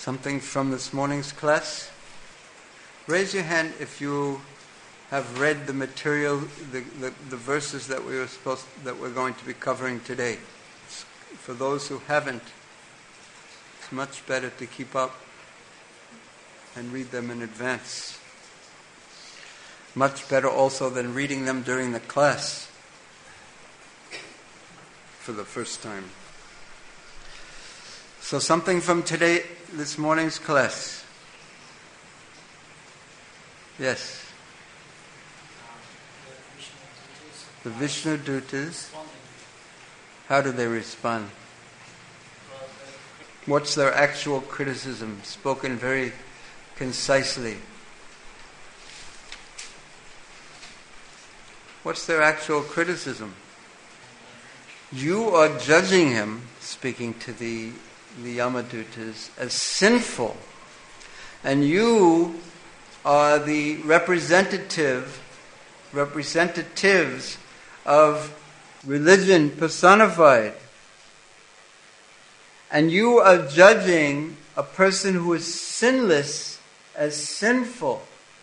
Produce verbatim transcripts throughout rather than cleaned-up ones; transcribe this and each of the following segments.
Something from this morning's class? Raise your hand if you have read the material, the, the, the verses that we were supposed that we're going to be covering today. It's, for those who haven't, it's much better to keep up and read them in advance. Much better also than reading them during the class for the first time. So something from today, this morning's class. Yes. The Vishnu Dutas. How do they respond? What's their actual criticism, spoken very concisely? What's their actual criticism? You are judging him, speaking to the the Yamadutas, as sinful, and you are the representative representatives of religion personified, and you are judging a person who is sinless as sinful.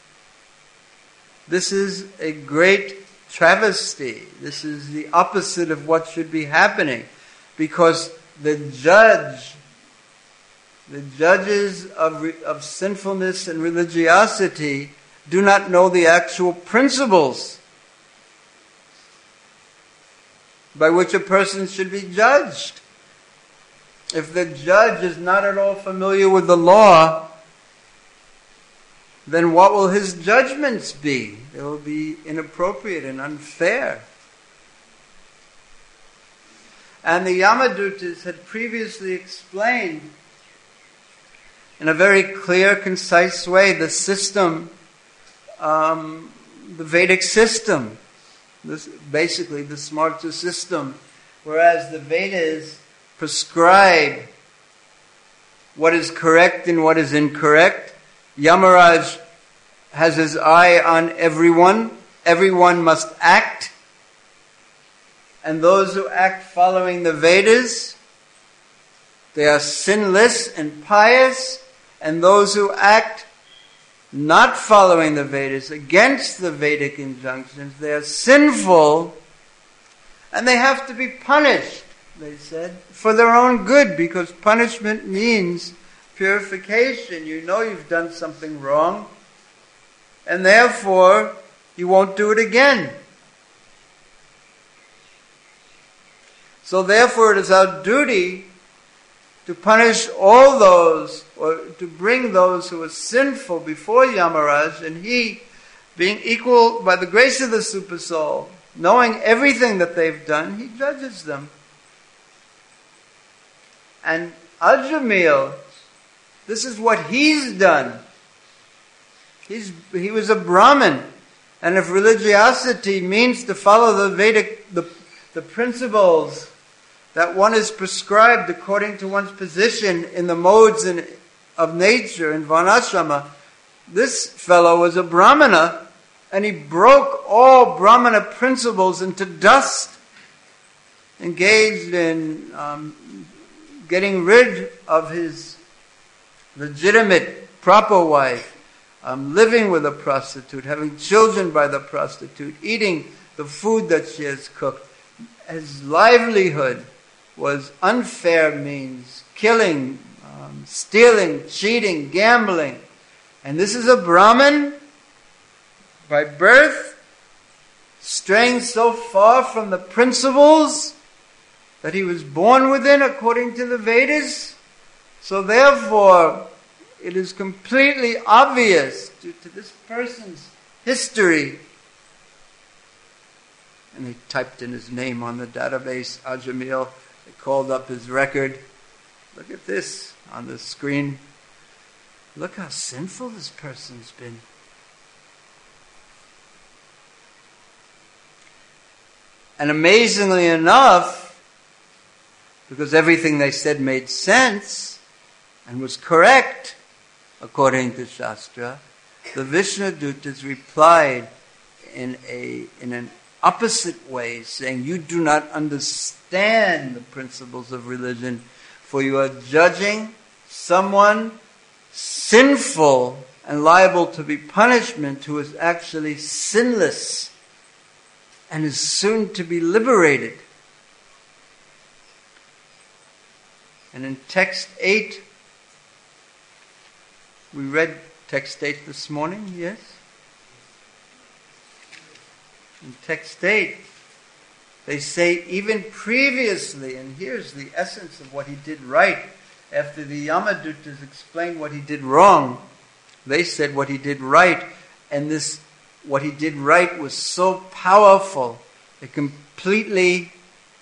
This is a great travesty. This is the opposite of what should be happening, because the judge, the judges of of sinfulness and religiosity do not know the actual principles by which a person should be judged. If the judge is not at all familiar with the law, then what will his judgments be? They will be inappropriate and unfair. And the Yamadutas had previously explained in a very clear, concise way the system, um, the Vedic system, this, basically the Smarta system, whereas the Vedas prescribe what is correct and what is incorrect. Yamaraj has his eye on everyone. Everyone must act. And those who act following the Vedas, they are sinless and pious. And those who act not following the Vedas, against the Vedic injunctions, they are sinful. And they have to be punished, they said, for their own good, because punishment means purification. You know you've done something wrong, and therefore you won't do it again. So therefore it is our duty to punish all those, or to bring those who are sinful before Yamaraj, and he, being equal by the grace of the Supersoul, knowing everything that they've done, he judges them. And Ajamil, this is what he's done. He's, he was a Brahmin. And if religiosity means to follow the Vedic, the, the principles that one is prescribed according to one's position in the modes in, of nature in Varnashrama, this fellow was a Brahmana, and he broke all Brahmana principles into dust, engaged in um, getting rid of his legitimate, proper wife, um, living with a prostitute, having children by the prostitute, eating the food that she has cooked. His livelihood was unfair means, killing, um, stealing, cheating, gambling. And this is a Brahmin by birth, straying so far from the principles that he was born within according to the Vedas. So therefore, it is completely obvious due to this person's history. And they typed in his name on the database, Ajamil. They called up his record. Look at this on the screen. Look how sinful this person's been. And amazingly enough, because everything they said made sense and was correct according to Shastra, the Vishnu Dutas replied in a in an opposite way, saying, you do not understand the principles of religion, for you are judging someone sinful and liable to be punishment who is actually sinless and is soon to be liberated. And in text eight, we read text eight this morning, yes? In text eight, they say even previously, and here's the essence of what he did right, after the Yamadutas explained what he did wrong, they said what he did right, and this, what he did right was so powerful, it completely,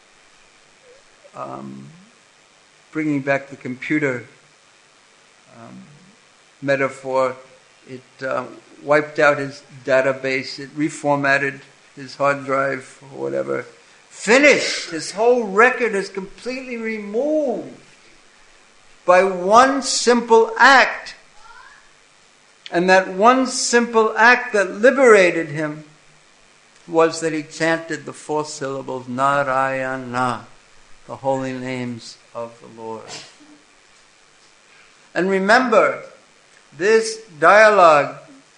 um, bringing back the computer um, metaphor, it uh, wiped out his database, it reformatted his hard drive or whatever. Finished. His whole record is completely removed by one simple act. And that one simple act that liberated him was that he chanted the four syllables Narayana, the holy names of the Lord. And remember, this dialogue,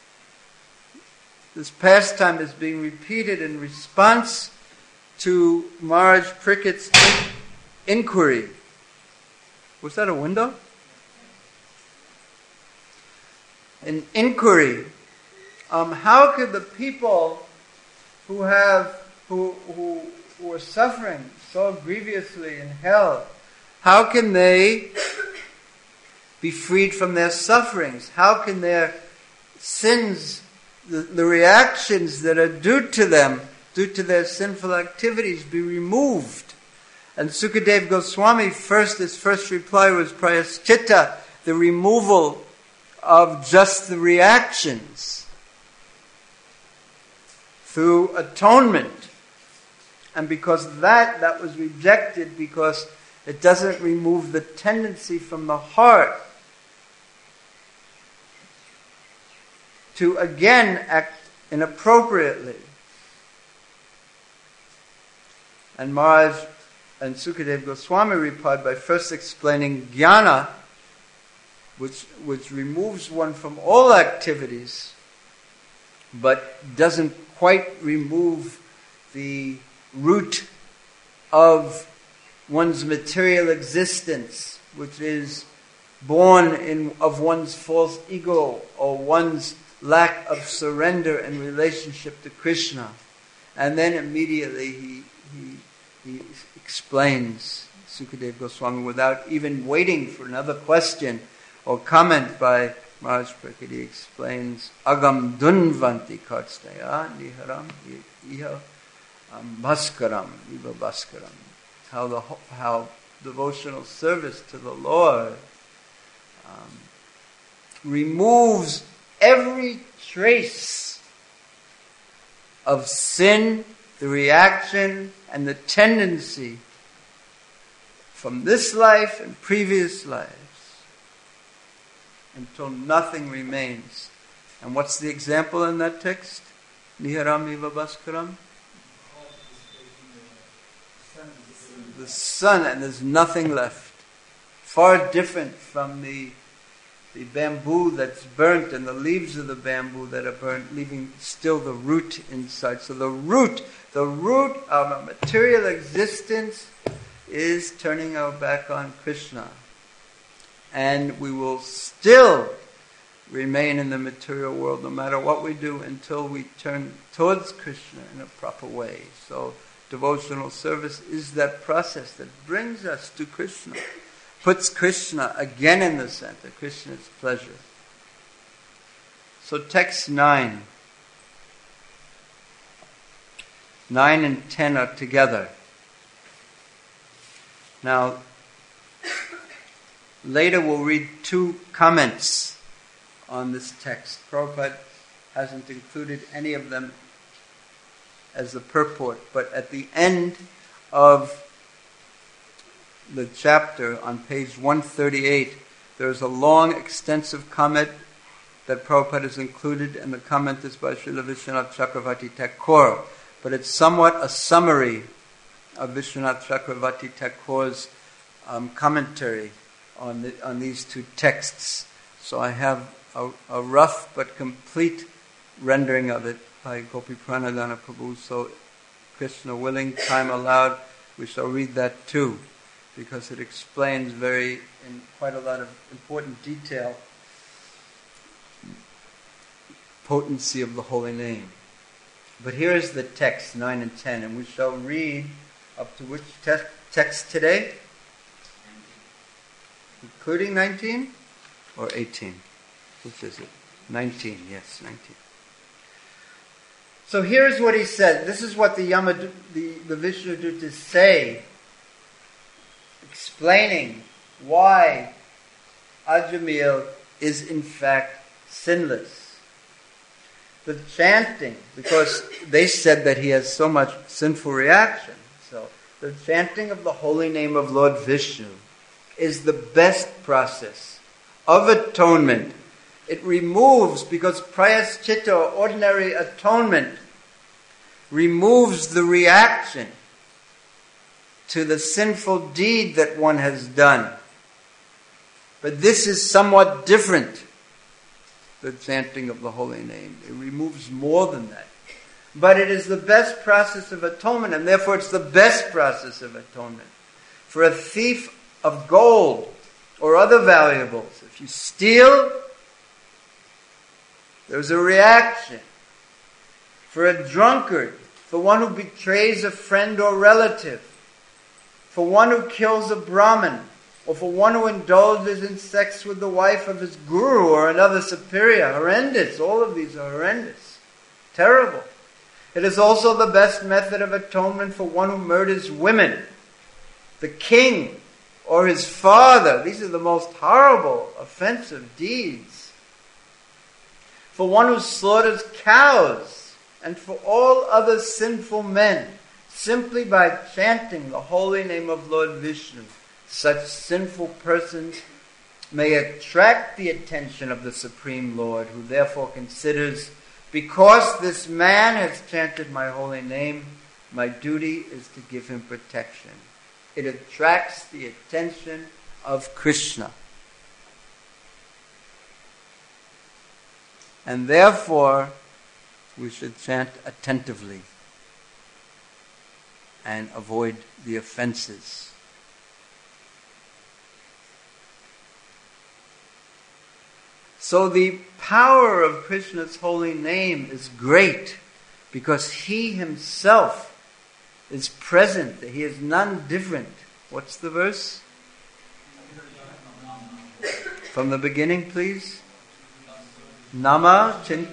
this pastime is being repeated in response to Maharaj Parikshit's inquiry. Was that a window? An inquiry. Um, how could the people who have who, who who are suffering so grievously in hell, how can they be freed from their sufferings? How can their sins, the, the reactions that are due to them, due to their sinful activities, be removed? And Sukadeva Goswami, first, his first reply was Prayaschita, the removal of just the reactions through atonement. And because of that, that was rejected because it doesn't remove the tendency from the heart to again act inappropriately. And Maharaj and Sukadeva Goswami replied by first explaining jnana, which, which removes one from all activities, but doesn't quite remove the root of one's material existence, which is born in of one's false ego or one's lack of surrender and relationship to Krishna. And then immediately he he, he explains, Sukadeva Goswami, without even waiting for another question or comment by Maharaj Parikshit, he explains Agam Dunvanti Karstaya Niharam Iha Bhaskaram, Iva Bhaskaram. How the how devotional service to the Lord um, removes every trace of sin, the reaction, and the tendency from this life and previous lives until nothing remains. And what's the example in that text? Niharam Iva Bhaskaram? The sun, and there's nothing left. Far different from the the bamboo that's burnt and the leaves of the bamboo that are burnt, leaving still the root inside. So the root, the root of our material existence is turning our back on Krishna. And we will still remain in the material world no matter what we do until we turn towards Krishna in a proper way. So devotional service is that process that brings us to Krishna, puts Krishna again in the center, Krishna's pleasure. So text nine. Nine and ten are together. Now, later we'll read two comments on this text. Prabhupada hasn't included any of them as the purport, but at the end of the chapter on page one thirty-eight, there's a long, extensive comment that Prabhupada has included, and the comment is by Srila Vishwanath Chakravarti Thakur, but it's somewhat a summary of Vishwanath Chakravarti Thakur's um, commentary on the, on these two texts. So I have a, a rough but complete rendering of it by Gopi Pranadhana Prabhu. So, Krishna willing, time allowed, we shall read that too, because it explains very, in quite a lot of important detail, potency of the holy name. But here is the text, nine and ten, and we shall read up to which te- text today? Including nineteen or eighteen? Which is it? nineteen, yes, nineteen. So here's what he said. This is what the Yama, the, the Vishnudutas say, explaining why Ajamil is in fact sinless. The chanting, because they said that he has so much sinful reaction. So the chanting of the holy name of Lord Vishnu is the best process of atonement. It removes, because prayaschita, or ordinary atonement, removes the reaction to the sinful deed that one has done. But this is somewhat different, the chanting of the holy name. It removes more than that. But it is the best process of atonement, and therefore it's the best process of atonement. For a thief of gold or other valuables, if you steal, there's a reaction. For a drunkard, for one who betrays a friend or relative, for one who kills a Brahmin, or for one who indulges in sex with the wife of his guru or another superior. Horrendous. All of these are horrendous. Terrible. It is also the best method of atonement for one who murders women, the king, or his father. These are the most horrible, offensive deeds. For one who slaughters cows, and for all other sinful men, simply by chanting the holy name of Lord Vishnu. Such sinful persons may attract the attention of the Supreme Lord, who therefore considers, because this man has chanted my holy name, my duty is to give him protection. It attracts the attention of Krishna. And therefore, we should chant attentively and avoid the offenses. So the power of Krishna's holy name is great because he himself is present. He is none different. What's the verse? From the beginning, please. Nama chin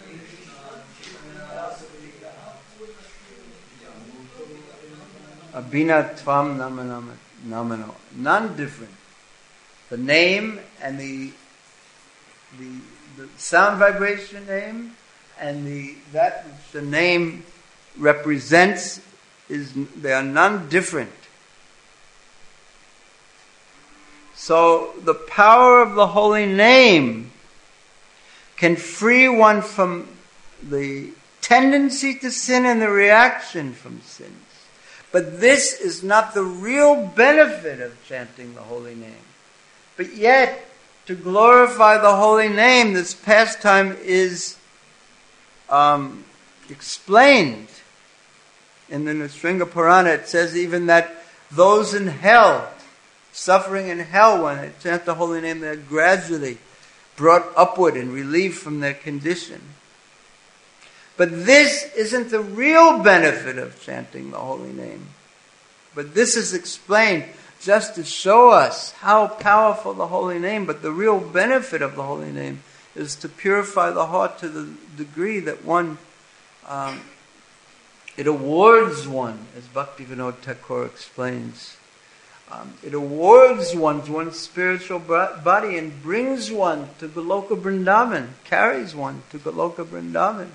Abhina Tvam Nama Nama Namano. None different. The name and the the the sound vibration name and the that which the name represents is they are none different. So the power of the holy name can free one from the tendency to sin and the reaction from sins. But this is not the real benefit of chanting the holy name. But yet, to glorify the holy name, this pastime is um, explained. In the Nrsimha Purana, it says even that those in hell, suffering in hell, when they chant the holy name, they're gradually brought upward and relieved from their condition. But this isn't the real benefit of chanting the holy name. But this is explained just to show us how powerful the holy name, but the real benefit of the holy name is to purify the heart to the degree that one, um, it awards one, as Bhaktivinoda Thakur explains. Um, it awards one one's spiritual body and brings one to Goloka Vrindavan, carries one to Goloka Vrindavan.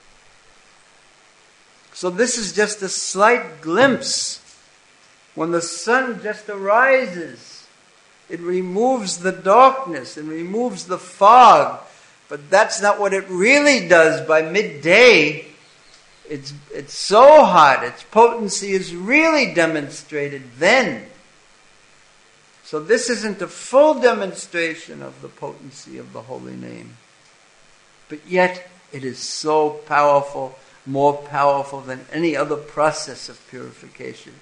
So this is just a slight glimpse. When the sun just arises, it removes the darkness and removes the fog. But that's not what it really does. By midday, it's, it's so hot, its potency is really demonstrated then. So this isn't a full demonstration of the potency of the holy name. But yet it is so powerful, more powerful than any other process of purification.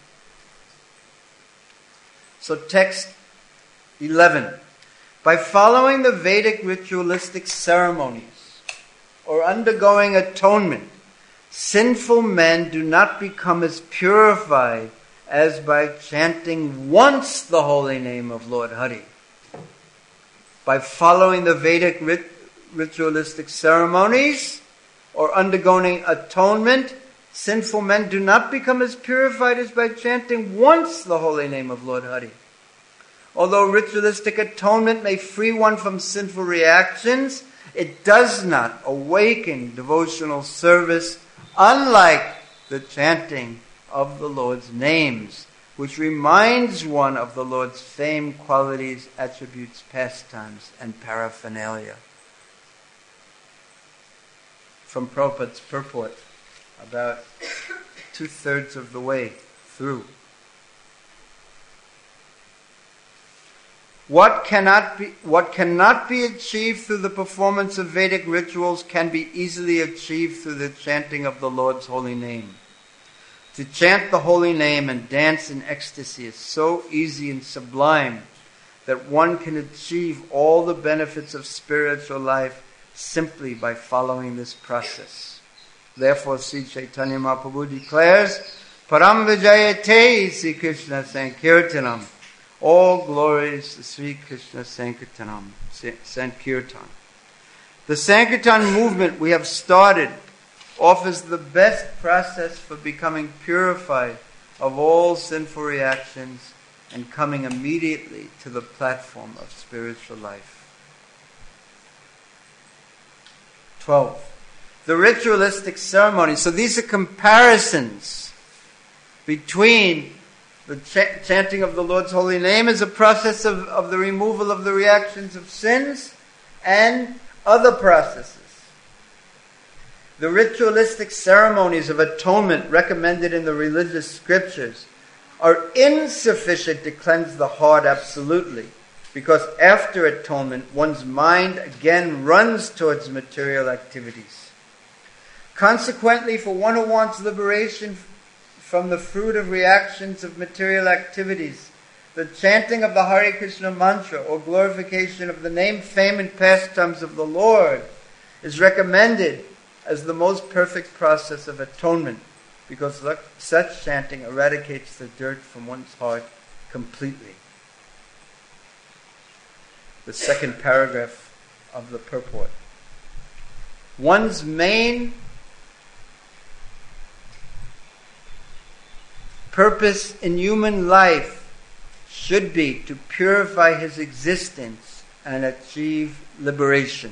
So text eleven. By following the Vedic ritualistic ceremonies or undergoing atonement, sinful men do not become as purified as by chanting once the holy name of Lord Hari. By following the Vedic rit- ritualistic ceremonies or undergoing atonement, sinful men do not become as purified as by chanting once the holy name of Lord Hari. Although ritualistic atonement may free one from sinful reactions, it does not awaken devotional service, unlike the chanting of the Lord's names, which reminds one of the Lord's fame, qualities, attributes, pastimes, and paraphernalia. From Prabhupada's purport, about two-thirds of the way through. What cannot be, what cannot be achieved through the performance of Vedic rituals can be easily achieved through the chanting of the Lord's holy name. To chant the holy name and dance in ecstasy is so easy and sublime that one can achieve all the benefits of spiritual life simply by following this process. Therefore, Sri Chaitanya Mahaprabhu declares, Param Vijayate Sri Krishna Sankirtanam. All glories to Sri Krishna Sankirtanam, Sankirtan. The Sankirtan movement we have started offers the best process for becoming purified of all sinful reactions and coming immediately to the platform of spiritual life. twelve. The ritualistic ceremony. So these are comparisons between the ch- chanting of the Lord's holy name as a process of, of the removal of the reactions of sins and other processes. The ritualistic ceremonies of atonement recommended in the religious scriptures are insufficient to cleanse the heart absolutely, because after atonement, one's mind again runs towards material activities. Consequently, for one who wants liberation from the fruit of reactions of material activities, the chanting of the Hare Krishna mantra or glorification of the name, fame, and pastimes of the Lord is recommended as the most perfect process of atonement, because such chanting eradicates the dirt from one's heart completely. The second paragraph of the purport. One's main purpose in human life should be to purify his existence and achieve liberation.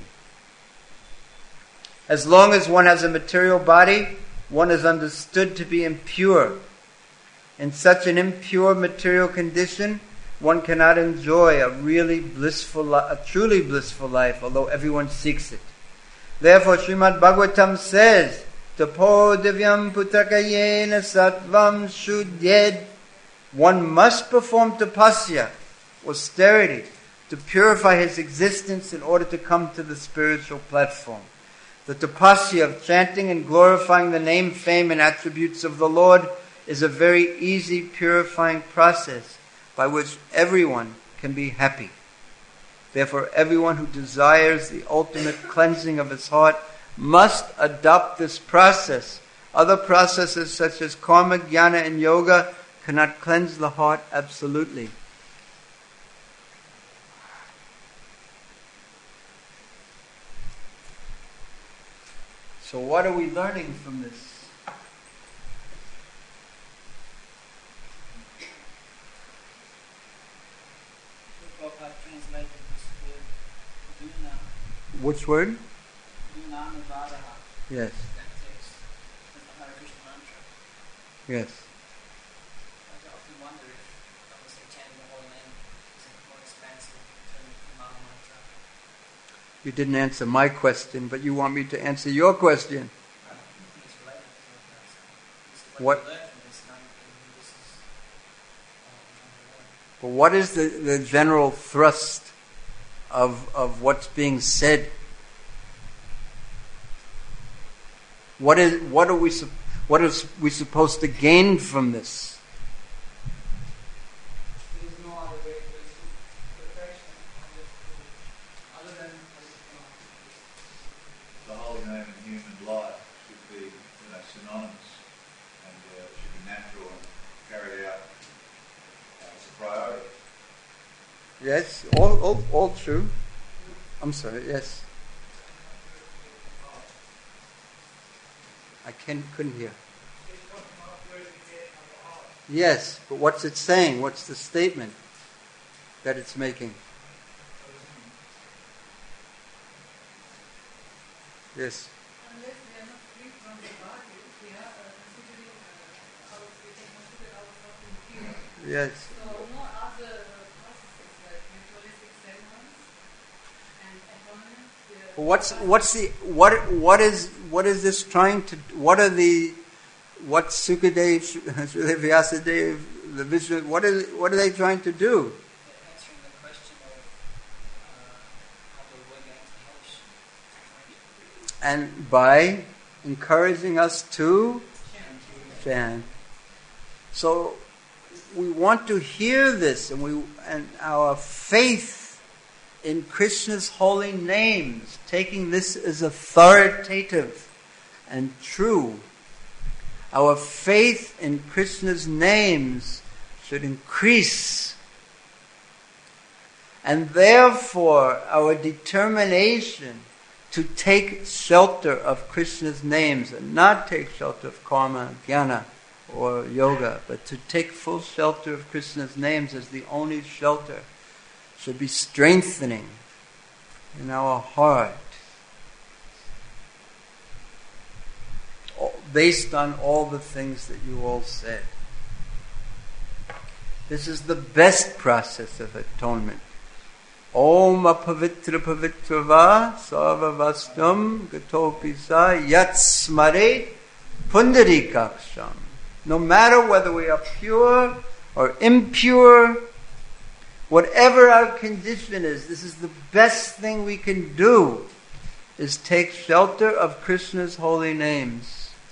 As long as one has a material body, one is understood to be impure. In such an impure material condition, one cannot enjoy a really blissful, a truly blissful life, although everyone seeks it. Therefore, Srimad Bhagavatam says, Tapo divyam putakayena sattvam shuddhyed. One must perform tapasya, austerity, to purify his existence in order to come to the spiritual platform. The tapasya of chanting and glorifying the name, fame, and attributes of the Lord is a very easy purifying process by which everyone can be happy. Therefore, everyone who desires the ultimate cleansing of his heart must adopt this process. Other processes such as karma, jnana, and yoga cannot cleanse the heart absolutely. So what are we learning from this? Which word? Yes. Yes. I often wonder if, obviously, chanting the holy name is more expansive than Maha Mantra. You didn't answer my question, but you want me to answer your question. I think it's related to What? what you learned from this. Now this is, uh, But what is the, the general thrust of of what's being said? What is what are we what are we supposed to gain from this? There is no other way to perfection other than The holy name in human life should be, you know, synonymous, and uh, should be natural and carried out as a priority. Yes, all all, all true. I'm sorry. Yes, I can couldn't hear. Yes, but what's it saying? What's the statement that it's making? Yes. Unless we are not free from the body, we are uh, considering uh, our, we can consider ourselves impure. Yes. So no other processes like ritualistic ceremonies and atonement. But what's what's the what what is what is this trying to? What are the what Sukadev, Vyasadeva, the Vishnu? What is what are they trying to do? They're answering the question of uh, how to avoid the anti-hellish. And by encouraging us to chant. So we want to hear this, and we and our faith in Krishna's holy names, taking this as authoritative and true. Our faith in Krishna's names should increase. And therefore, our determination to take shelter of Krishna's names and not take shelter of karma, jnana, or yoga, but to take full shelter of Krishna's names as the only shelter should be strengthening in our heart, based on all the things that you all said. This is the best process of atonement. Om apavitra pavitra va sarvavastam gatopisa yat smare pundarikaksham. No matter whether we are pure or impure, whatever our condition is, this is the best thing we can do, is take shelter of Krishna's holy names.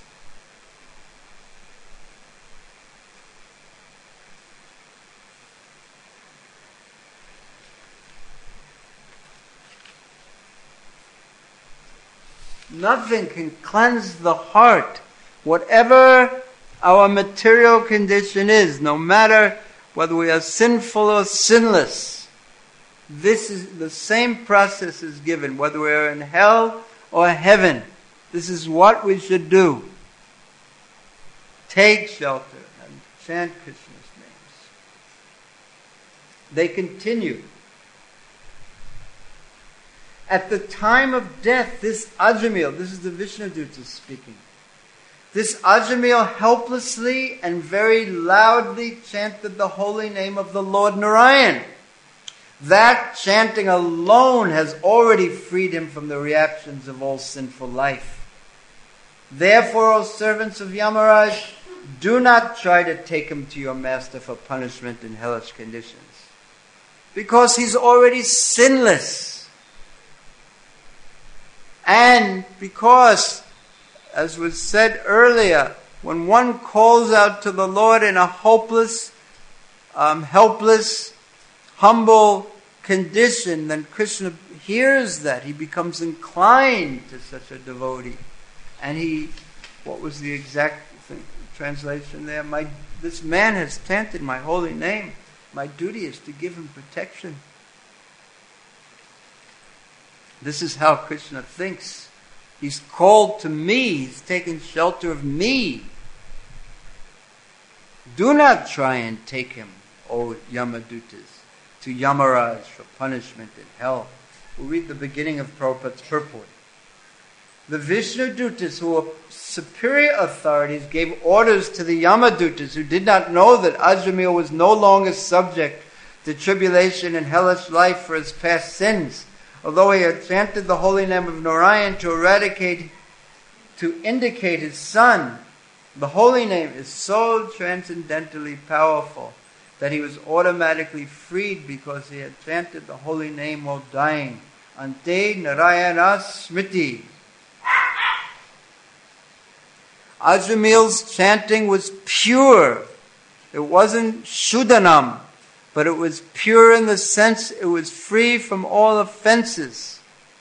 Nothing can cleanse the heart, whatever our material condition is, no matter whether we are sinful or sinless. This is the same process is given, whether we are in hell or heaven. This is what we should do. Take shelter and chant Krishna's names. They continue. At the time of death, this Ajamil, this is the Vishnuduta speaking, this Ajamil helplessly and very loudly chanted the holy name of the Lord Narayan. That chanting alone has already freed him from the reactions of all sinful life. Therefore, O servants of Yamaraj, do not try to take him to your master for punishment in hellish conditions, because he's already sinless. And because, as was said earlier, when one calls out to the Lord in a hopeless, um, helpless, humble condition, then Krishna hears that. He becomes inclined to such a devotee. And he, what was the exact thing, translation there? My, this man has chanted my holy name. My duty is to give him protection. This is how Krishna thinks. He's called to me. He's taken shelter of me. Do not try and take him, O Yamadutas, to Yamaraj for punishment in hell. We'll read the beginning of Prabhupada's purport. The Vishnudutas, who were superior authorities, gave orders to the Yamadutas, who did not know that Ajamil was no longer subject to tribulation and hellish life for his past sins, although he had chanted the holy name of Narayan to eradicate, to indicate his son. The holy name is so transcendently powerful that he was automatically freed because he had chanted the holy name while dying. Ante Narayana Smriti. Ajamil's chanting was pure. It wasn't Shuddhanam, but it was pure in the sense it was free from all offenses.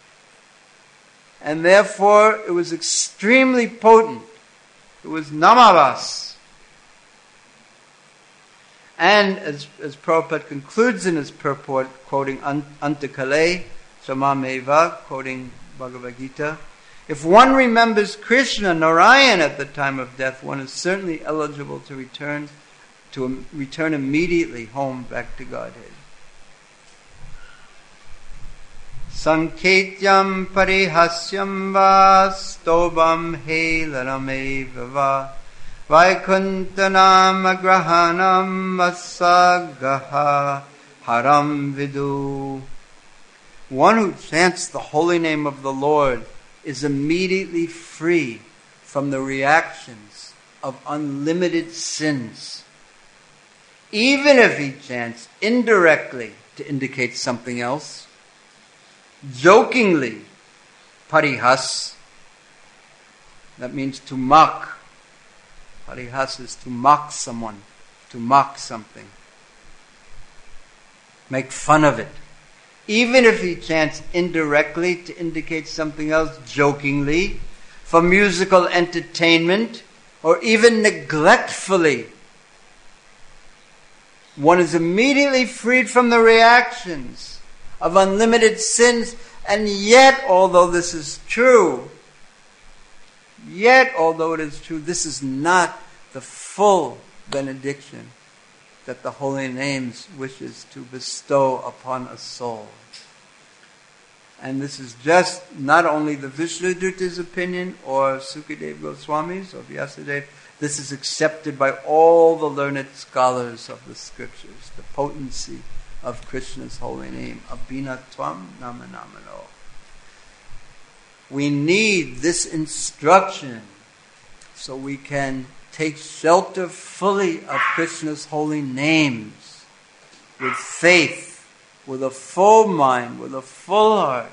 And therefore it was extremely potent. It was Namavas. And as, as Prabhupada concludes in his purport, quoting Antakale, Samameva, quoting Bhagavad Gita, if one remembers Krishna, Narayan at the time of death, one is certainly eligible to return to um, return immediately home back to Godhead. Sanketyam parihasyam va stobam helanameva va vaikuntanam agrahanam vasagaha haram vidu. One who chants the holy name of the Lord is immediately free from the reactions of unlimited sins. Even if he chants indirectly to indicate something else, jokingly, parihas, that means to mock. Parihas is to mock someone, to mock something, make fun of it. Even if he chants indirectly to indicate something else, jokingly, for musical entertainment, or even neglectfully, one is immediately freed from the reactions of unlimited sins. And yet, although this is true, yet, although it is true, this is not the full benediction that the holy names wishes to bestow upon a soul. And this is just not only the Vishnuduta's opinion or Sukadeva Goswami's or Vyasadeva. This is accepted by all the learned scholars of the scriptures. The potency of Krishna's holy name, Abhinatvam Namanamano. We need this instruction so we can take shelter fully of Krishna's holy names with faith, with a full mind, with a full heart.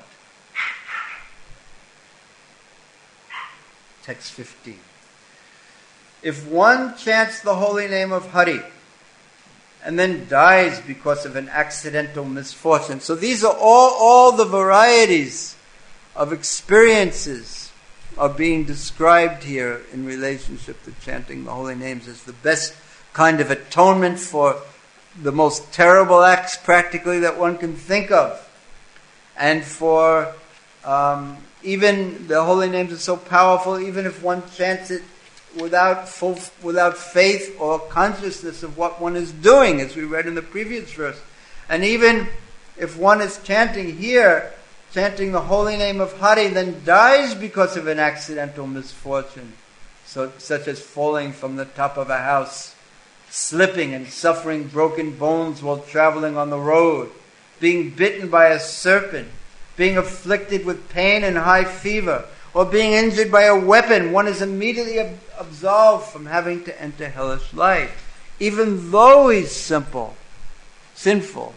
Text fifteen. If one chants the holy name of Hari and then dies because of an accidental misfortune. So these are all, all the varieties of experiences are being described here in relationship to chanting the holy names as the best kind of atonement for the most terrible acts practically that one can think of. And for um, even the holy names are so powerful, even if one chants it without full, without faith or consciousness of what one is doing, as we read in the previous verse. And even if one is chanting here, chanting the holy name of Hari, then dies because of an accidental misfortune, so, such as falling from the top of a house, slipping and suffering broken bones while traveling on the road, being bitten by a serpent, being afflicted with pain and high fever, or being injured by a weapon, one is immediately ab- absolved from having to enter hellish life, even though he's simple, sinful,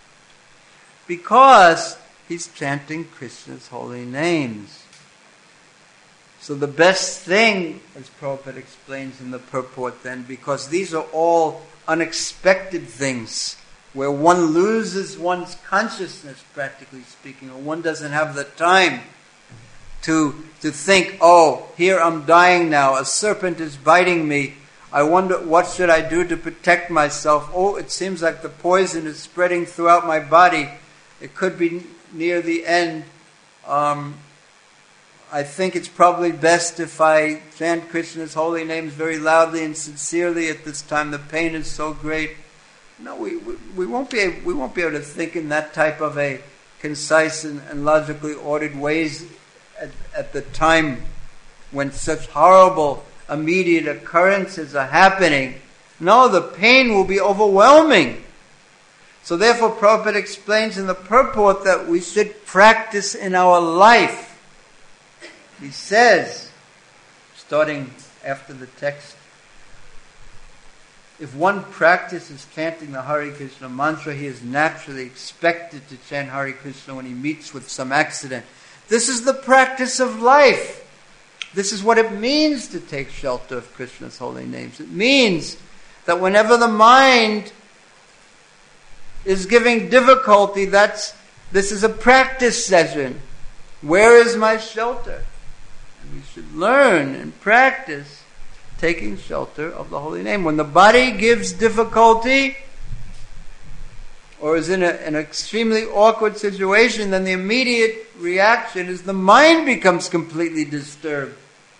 because he's chanting Krishna's holy names. So the best thing, as Prabhupada explains in the purport then, because these are all unexpected things, where one loses one's consciousness, practically speaking, or one doesn't have the time to to think, oh, here I'm dying now, a serpent is biting me, I wonder what should I do to protect myself. Oh, it seems like the poison is spreading throughout my body, it could be near the end. um, I think it's probably best if I chant Krishna's holy names very loudly and sincerely at this time, the pain is so great. No, we, we, we won't be able, we won't be able to think in that type of a concise and, and logically ordered ways At, at the time when such horrible immediate occurrences are happening. No, the pain will be overwhelming. So therefore Prabhupada explains in the purport that we should practice in our life. He says, starting after the text, if one practices chanting the Hare Krishna mantra, he is naturally expected to chant Hare Krishna when he meets with some accident. This is the practice of life. This is what it means to take shelter of Krishna's holy names. It means that whenever the mind is giving difficulty, that's this is a practice session. Where is my shelter? And we should learn and practice taking shelter of the holy name. When the body gives difficulty or is in a, an extremely awkward situation, then the immediate reaction is the mind becomes completely disturbed.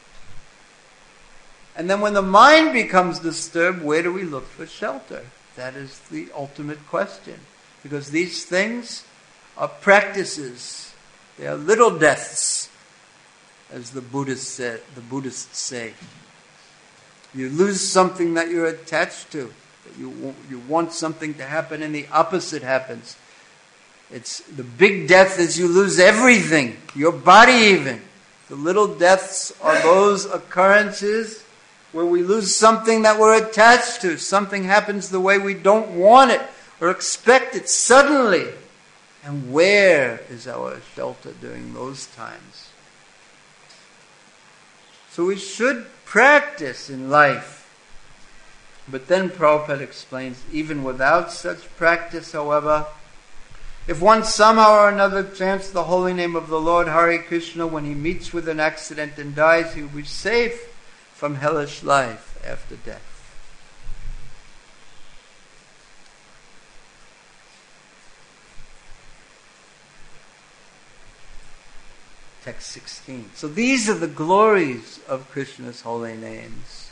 And then when the mind becomes disturbed, where do we look for shelter? That is the ultimate question. Because these things are practices. They are little deaths, as the Buddhists say. The Buddhists say. You lose something that you're attached to. That you you want something to happen, and the opposite happens. It's the big death is you lose everything, your body even. The little deaths are those occurrences where we lose something that we're attached to. Something happens the way we don't want it or expect it suddenly. And where is our shelter during those times? So we should practice in life. But then Prabhupada explains, even without such practice, however, if one somehow or another chants the holy name of the Lord Hare Krishna when he meets with an accident and dies, he will be safe from hellish life after death. Text sixteen. So these are the glories of Krishna's holy names.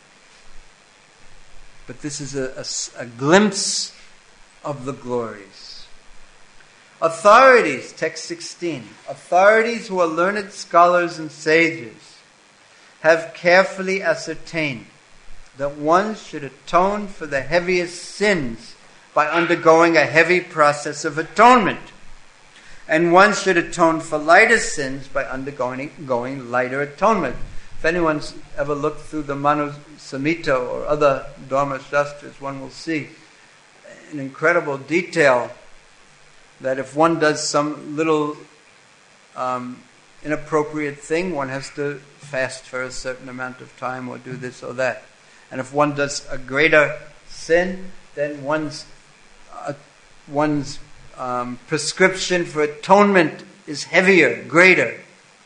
But this is a, a, a glimpse of the glories. Authorities, text sixteen. Authorities who are learned scholars and sages have carefully ascertained that one should atone for the heaviest sins by undergoing a heavy process of atonement. And one should atone for lighter sins by undergoing going lighter atonement. If anyone's ever looked through the Manu Samhita or other Dharma Shastras, one will see an incredible detail that if one does some little um, inappropriate thing, one has to fast for a certain amount of time or do this or that. And if one does a greater sin, then one's uh, one's um, prescription for atonement is heavier, greater.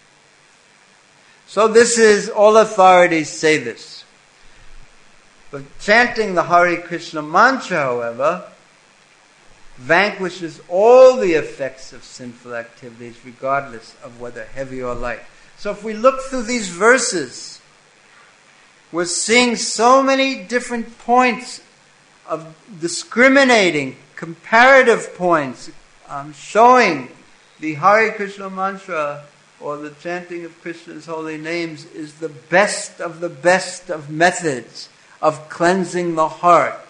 So this is, all authorities say this. But chanting the Hare Krishna mantra, however, vanquishes all the effects of sinful activities, regardless of whether heavy or light. So if we look through these verses, we're seeing so many different points of discriminating, comparative points, um, showing the Hare Krishna mantra or the chanting of Krishna's holy names is the best of the best of methods of cleansing the heart.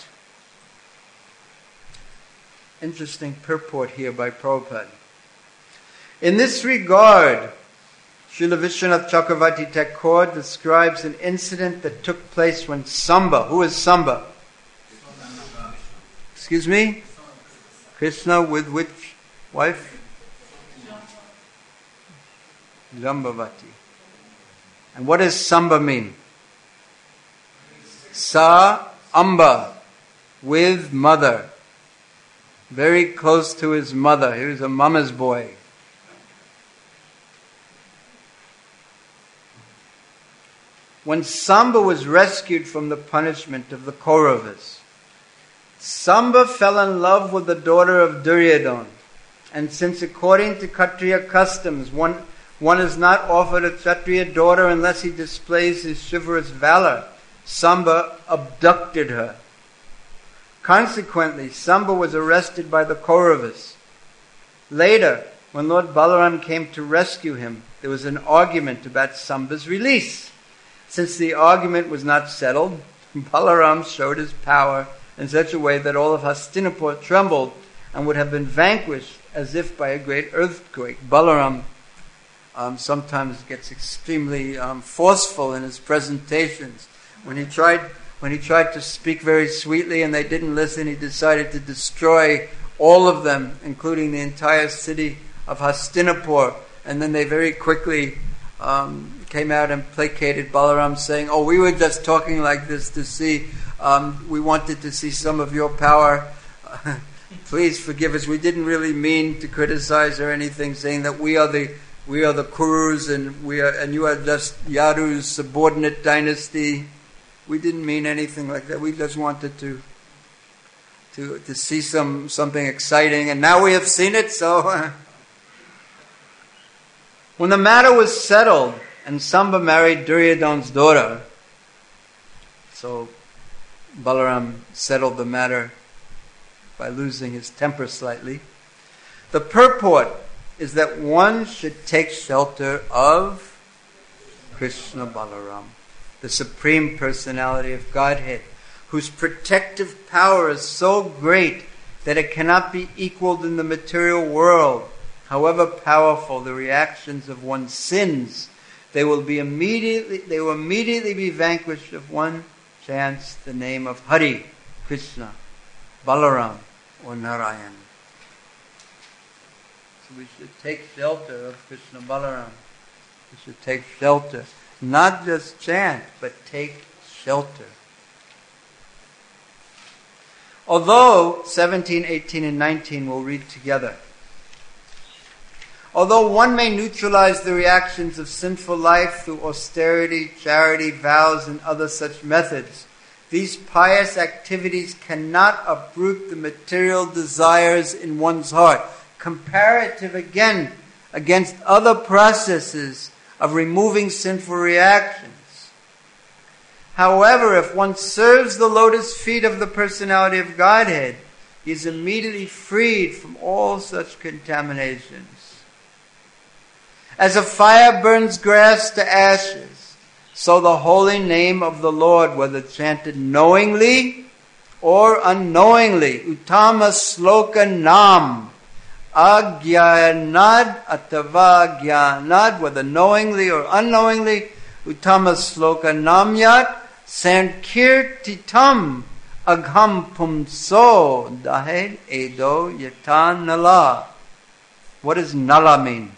Interesting purport here by Prabhupada. In this regard, Srila Vishwanath Chakravarti Thakur describes an incident that took place when Samba, who is Samba? Excuse me? Krishna with which wife? Jambavati. And what does Samba mean? Sa Amba, with mother. Very close to his mother. He was a mama's boy. When Samba was rescued from the punishment of the Kauravas, Samba fell in love with the daughter of Duryodhana. And since according to Kshatriya customs, one, one is not offered a Kshatriya daughter unless he displays his chivalrous valor, Samba abducted her. Consequently, Samba was arrested by the Kauravas. Later, when Lord Balaram came to rescue him, there was an argument about Samba's release. Since the argument was not settled, Balaram showed his power in such a way that all of Hastinapur trembled and would have been vanquished as if by a great earthquake. Balaram um, sometimes gets extremely um, forceful in his presentations. When he tried, when he tried to speak very sweetly and they didn't listen, he decided to destroy all of them, including the entire city of Hastinapur. And then they very quickly um, came out and placated Balaram, saying, oh, we were just talking like this to see, um, we wanted to see some of your power. Please forgive us. We didn't really mean to criticize or anything, saying that we are the we are the Kurus and we are and you are just Yadu's subordinate dynasty. We didn't mean anything like that. We just wanted to to to see some something exciting, and now we have seen it. So, when the matter was settled and Samba married Duryodhana's daughter, so Balaram settled the matter by losing his temper slightly. The purport is that one should take shelter of Krishna Balaram, the Supreme Personality of Godhead, whose protective power is so great that it cannot be equaled in the material world. However powerful the reactions of one's sins, they will be immediately they will immediately be vanquished if one chants the name of Hari, Krishna, Balaram, or Narayan. So we should take shelter of Krishna Balaram. We should take shelter. Not just chant, but take shelter. Although seventeen, eighteen, and nineteen we'll read together. Although one may neutralize the reactions of sinful life through austerity, charity, vows, and other such methods, these pious activities cannot uproot the material desires in one's heart. Comparative again against other processes of removing sinful reactions. However, if one serves the lotus feet of the personality of Godhead, he is immediately freed from all such contaminations. As a fire burns grass to ashes, so the holy name of the Lord, whether chanted knowingly or unknowingly, Uttama Sloka Nam, Agyanad Atava Gyanad, whether knowingly or unknowingly, Uttama Sloka Namyat, Sankirtitam Agham Pumso Dahed Edo Yatan Nala. What does Nala mean?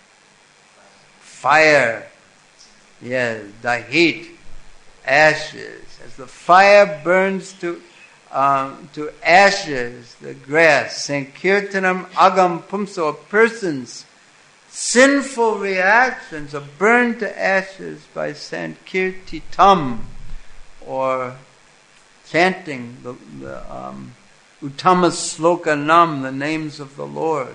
Fire. Yes, the heat, ashes. As the fire burns to um, to ashes, the grass. Sankirtanam agam pumso, a person's sinful reactions are burned to ashes by sankirtitam, or chanting the, the um, Uttama Sloka Nam, the names of the Lord.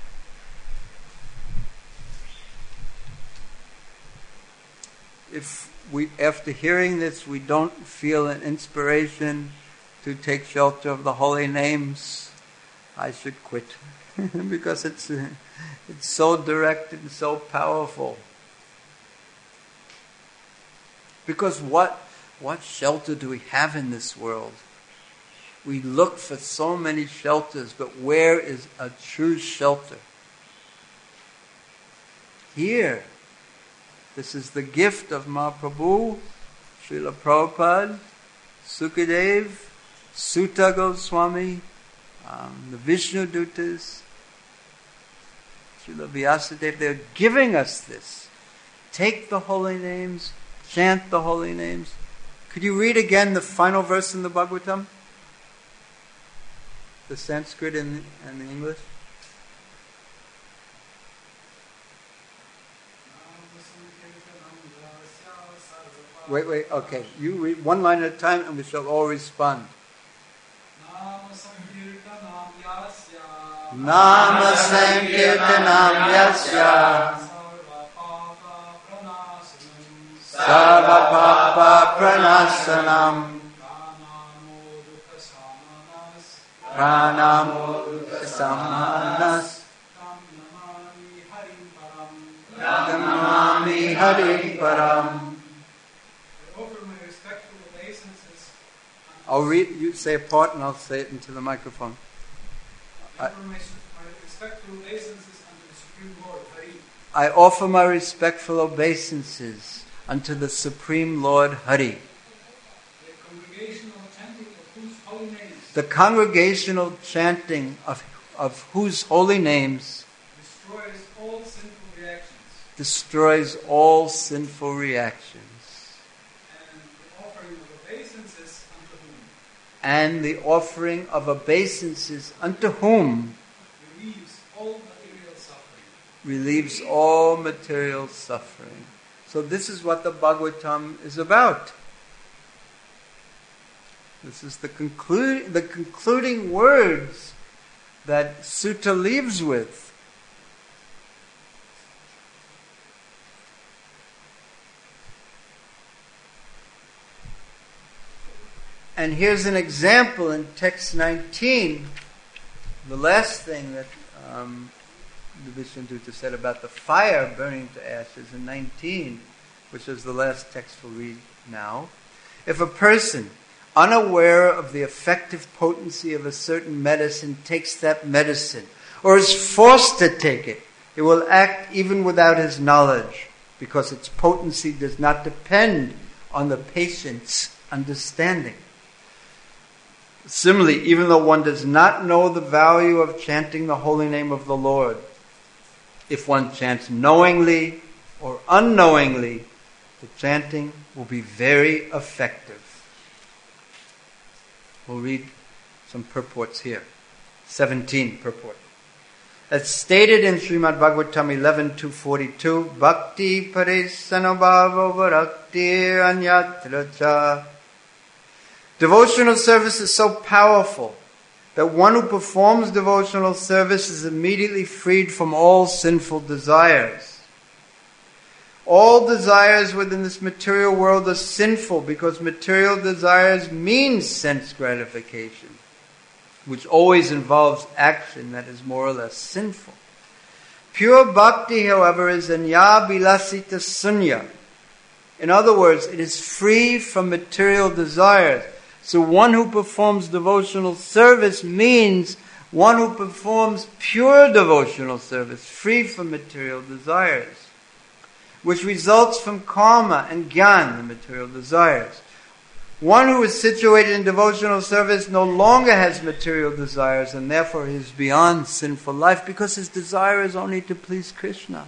If we, after hearing this, we don't feel an inspiration to take shelter of the holy names, I should quit. Because it's uh, it's so direct and so powerful. Because what what shelter do we have in this world? We look for so many shelters, but where is a true shelter? Here. This is the gift of Mahaprabhu, Srila Prabhupada, Sukadev, Sutta Goswami, um, the Vishnu Dutas, Srila Vyasadeva. They're giving us this. Take the holy names, chant the holy names. Could you read again the final verse in the Bhagavatam? The Sanskrit and, and the English? Wait, wait, okay. You read one line at a time and we shall all respond. Nama Sankirtanam Yasya Sarva Papa Pranasanam Pranamo Samanas Namami Hari Param. I'll read, you say a part and I'll say it into the microphone. I, I offer my respectful obeisances unto the Supreme Lord Hari. the congregational chanting of, of whose holy names destroys all sinful reactions, destroys all sinful reactions, and the offering of obeisances unto whom and the offering of obeisances unto whom relieves all material suffering. relieves all material suffering. So this is what the Bhagavatam is about. This is the conclu- the concluding words that Sutta leaves with. And here's an example in text nineteen, the last thing that um, the Vishnudutta said about the fire burning to ashes in nineteen, which is the last text we'll read now. If a person, unaware of the effective potency of a certain medicine, takes that medicine, or is forced to take it, it will act even without his knowledge, because its potency does not depend on the patient's understanding. Similarly, even though one does not know the value of chanting the holy name of the Lord, if one chants knowingly or unknowingly, the chanting will be very effective. We'll read some purports here. seventeen purport. As stated in Srimad Bhagavatam eleven two forty-two, Bhakti Parisanobhava Varakti Anyatra Cha. Devotional service is so powerful that one who performs devotional service is immediately freed from all sinful desires. All desires within this material world are sinful because material desires mean sense gratification, which always involves action that is more or less sinful. Pure bhakti, however, is anya bilasita sunya. In other words, it is free from material desires. So one who performs devotional service means one who performs pure devotional service, free from material desires, which results from karma and jnana, the material desires. One who is situated in devotional service no longer has material desires, and therefore he is beyond sinful life, because his desire is only to please Krishna.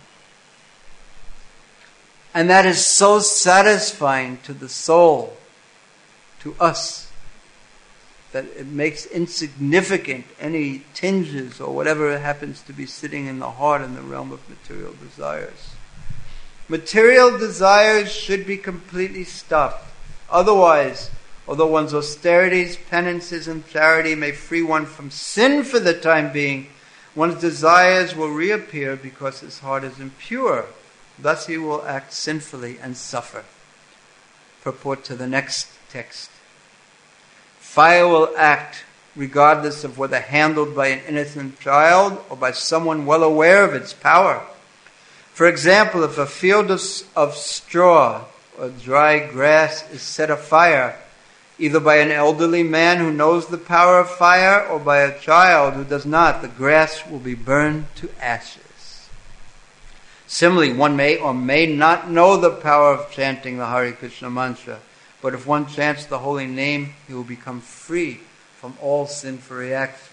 And that is so satisfying to the soul, to us, that it makes insignificant any tinges or whatever happens to be sitting in the heart in the realm of material desires. Material desires should be completely stopped. Otherwise, although one's austerities, penances, and charity may free one from sin for the time being, one's desires will reappear because his heart is impure. Thus he will act sinfully and suffer. Purport to the next text. Fire will act regardless of whether handled by an innocent child or by someone well aware of its power. For example, if a field of, of straw or dry grass is set afire, either by an elderly man who knows the power of fire or by a child who does not, the grass will be burned to ashes. Similarly, one may or may not know the power of chanting the Hare Krishna mantra, but if one chants the holy name, he will become free from all sinful reactions.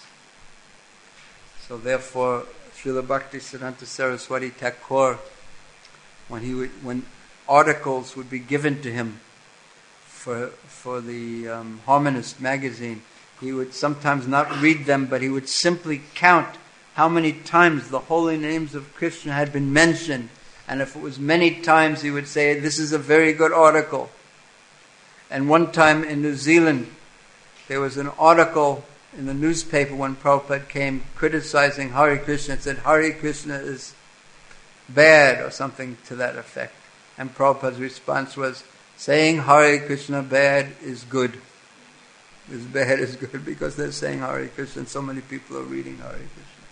So therefore, Srila Bhaktisiddhanta Saraswati Thakur, when he would, when articles would be given to him for for the um, Harmonist magazine, he would sometimes not read them, but he would simply count how many times the holy names of Krishna had been mentioned, and if it was many times, he would say, "This is a very good article." And one time in New Zealand, there was an article in the newspaper when Prabhupada came criticizing Hare Krishna and said, Hare Krishna is bad or something to that effect. And Prabhupada's response was, saying Hare Krishna bad is good. Is bad is good because they're saying Hare Krishna and so many people are reading Hare Krishna.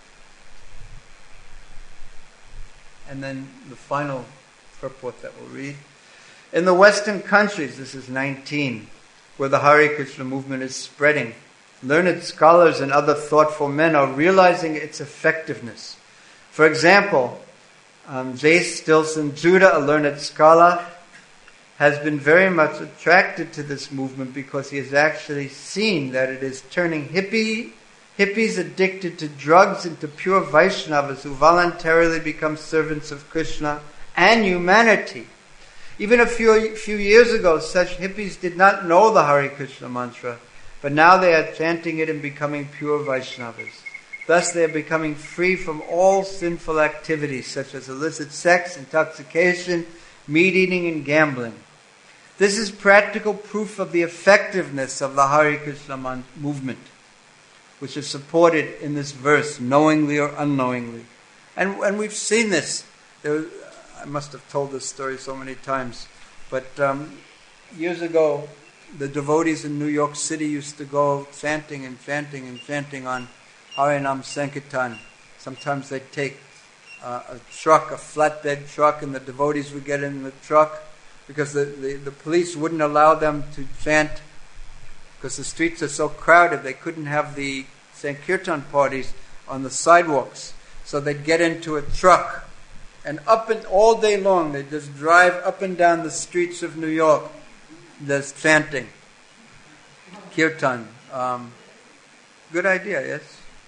And then the final purport that we'll read. In the Western countries, this is nineteen, where the Hare Krishna movement is spreading, learned scholars and other thoughtful men are realizing its effectiveness. For example, um, J. Stilson Judah, a learned scholar, has been very much attracted to this movement because he has actually seen that it is turning hippie, hippies addicted to drugs into pure Vaishnavas who voluntarily become servants of Krishna and humanity. Even a few, few years ago, such hippies did not know the Hare Krishna mantra, but now they are chanting it and becoming pure Vaishnavas. Thus they are becoming free from all sinful activities such as illicit sex, intoxication, meat eating, and gambling. This is practical proof of the effectiveness of the Hare Krishna man- movement, which is supported in this verse, knowingly or unknowingly. And, and we've seen this. There, I must have told this story so many times, but um, years ago, the devotees in New York City used to go chanting and chanting and chanting on Harinam Sankirtan. Sometimes they'd take uh, a truck, a flatbed truck, and the devotees would get in the truck because the, the, the police wouldn't allow them to chant because the streets are so crowded. They couldn't have the Sankirtan parties on the sidewalks. So they'd get into a truck and up and all day long they'd just drive up and down the streets of New York just chanting. Kirtan. Um, good idea, yes?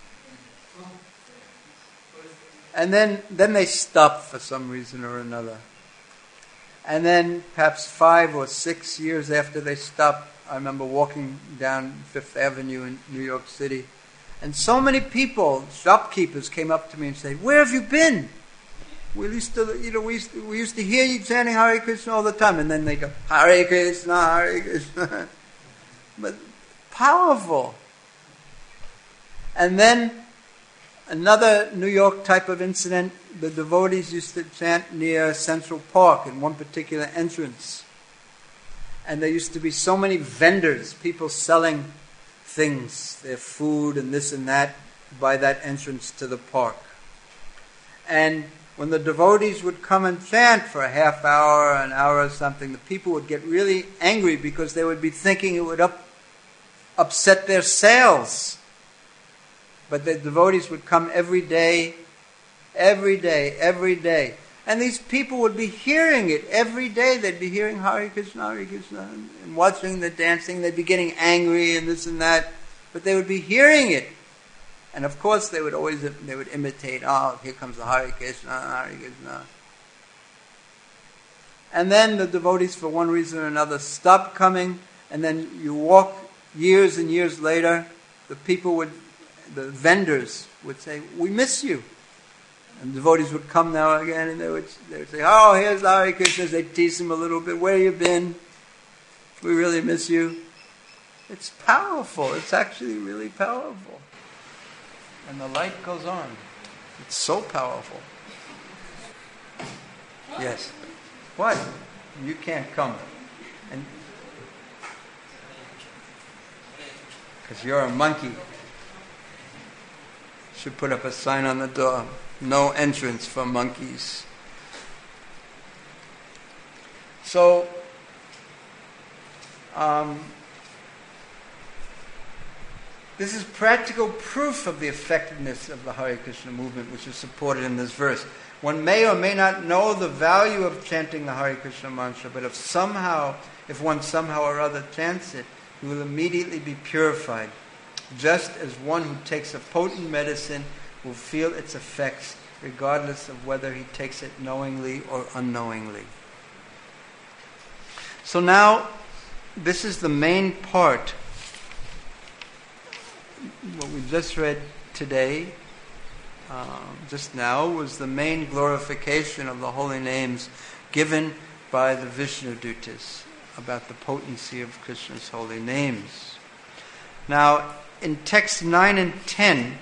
And then, then they stopped for some reason or another. And then perhaps five or six years after they stopped, I remember walking down Fifth Avenue in New York City, and so many people, shopkeepers, came up to me and said, "Where have you been? We used to, you know, we used to, we used to hear you chanting Hare Krishna all the time." And then they go, "Hare Krishna, Hare Krishna." But powerful. And then another New York type of incident, the devotees used to chant near Central Park in one particular entrance. And there used to be so many vendors, people selling things, their food and this and that, by that entrance to the park. And when the devotees would come and chant for a half hour, an hour or something, the people would get really angry because they would be thinking it would up, upset their sales. But the devotees would come every day, every day, every day. And these people would be hearing it every day. They'd be hearing Hare Krishna, Hare Krishna, and watching the dancing. They'd be getting angry and this and that. But they would be hearing it. And of course they would always, they would imitate, "Oh, here comes the Hare Krishna, Hare Krishna." And then the devotees, for one reason or another, stopped coming. And then you walk years and years later, the people would, the vendors would say, "We miss you." And devotees would come now again, and they would, they would say, "Oh, here's Hare Krishna." They'd tease him a little bit. "Where you been? We really miss you." It's powerful. It's actually really powerful. And the light goes on. It's so powerful. Yes. What? You can't come. And because you're a monkey. Should put up a sign on the door. No entrance for monkeys. So, um, this is practical proof of the effectiveness of the Hare Krishna movement, which is supported in this verse. One may or may not know the value of chanting the Hare Krishna mantra, but if somehow, if one somehow or other chants it, he will immediately be purified, just as one who takes a potent medicine will feel its effects, regardless of whether he takes it knowingly or unknowingly. So now, this is the main part. What we just read today, um, just now, was the main glorification of the holy names given by the Vishnu Dutas about the potency of Krishna's holy names. Now, in texts nine and ten,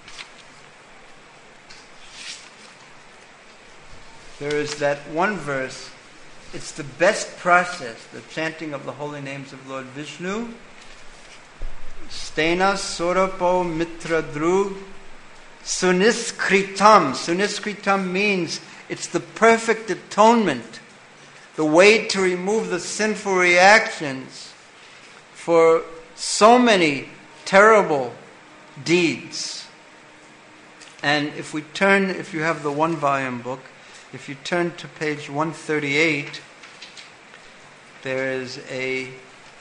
there is that one verse. It's the best process, the chanting of the holy names of Lord Vishnu. Stena Surapo Mitra Dhru Suniskritam. Suniskritam means it's the perfect atonement, the way to remove the sinful reactions for so many terrible deeds. And if we turn, if you have the one volume book, if you turn to page one thirty-eight, there is a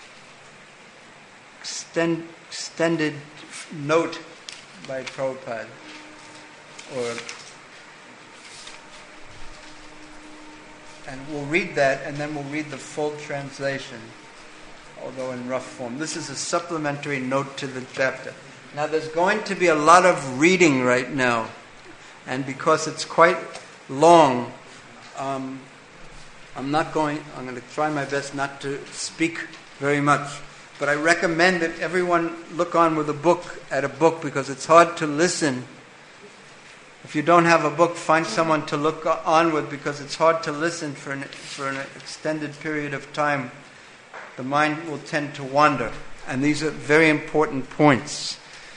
extend, extended note by Prabhupada, or and we'll read that, and then we'll read the full translation, although in rough form. This is a supplementary note to the chapter. Now, there's going to be a lot of reading right now, and because it's quite long, um, I'm not going. I'm going to try my best not to speak very much, but I recommend that everyone look on with a book at a book, because it's hard to listen. If you don't have a book, find someone to look on with, because it's hard to listen for an, for an extended period of time. The mind will tend to wander. And these are very important points.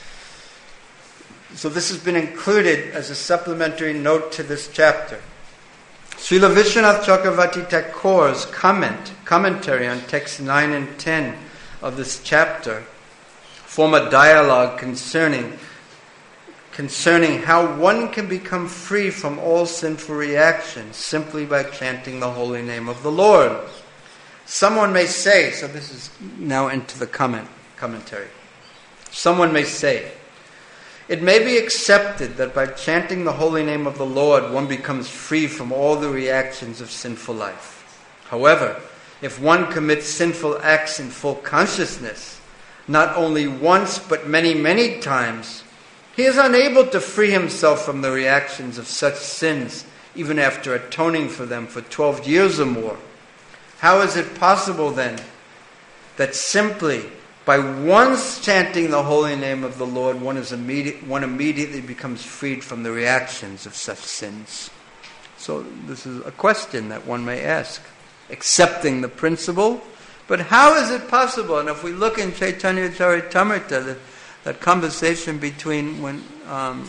So this has been included as a supplementary note to this chapter. Srila Vishwanath Chakravarti Thakur's comment, commentary on texts nine and ten of this chapter form a dialogue concerning concerning how one can become free from all sinful reactions simply by chanting the holy name of the Lord. Someone may say, so this is now into the comment commentary. Someone may say, it may be accepted that by chanting the holy name of the Lord, one becomes free from all the reactions of sinful life. However, if one commits sinful acts in full consciousness, not only once but many, many times, he is unable to free himself from the reactions of such sins, even after atoning for them for twelve years or more. How is it possible then that simply by once chanting the holy name of the Lord, one is immediate, one immediately becomes freed from the reactions of such sins? So this is a question that one may ask, accepting the principle, but how is it possible? And if we look in Chaitanya Charitamrita, the that conversation between when um,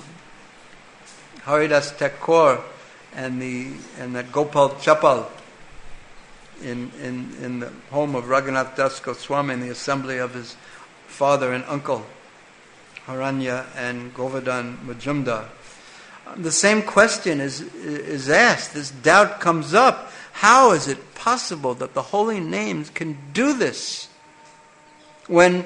Haridas Thakur and the and that Gopal Chapal in, in in the home of Raghunath Das Goswami in the assembly of his father and uncle Haranya and Govardhan Majumdar, the same question is is asked. This doubt comes up: how is it possible that the holy names can do this when?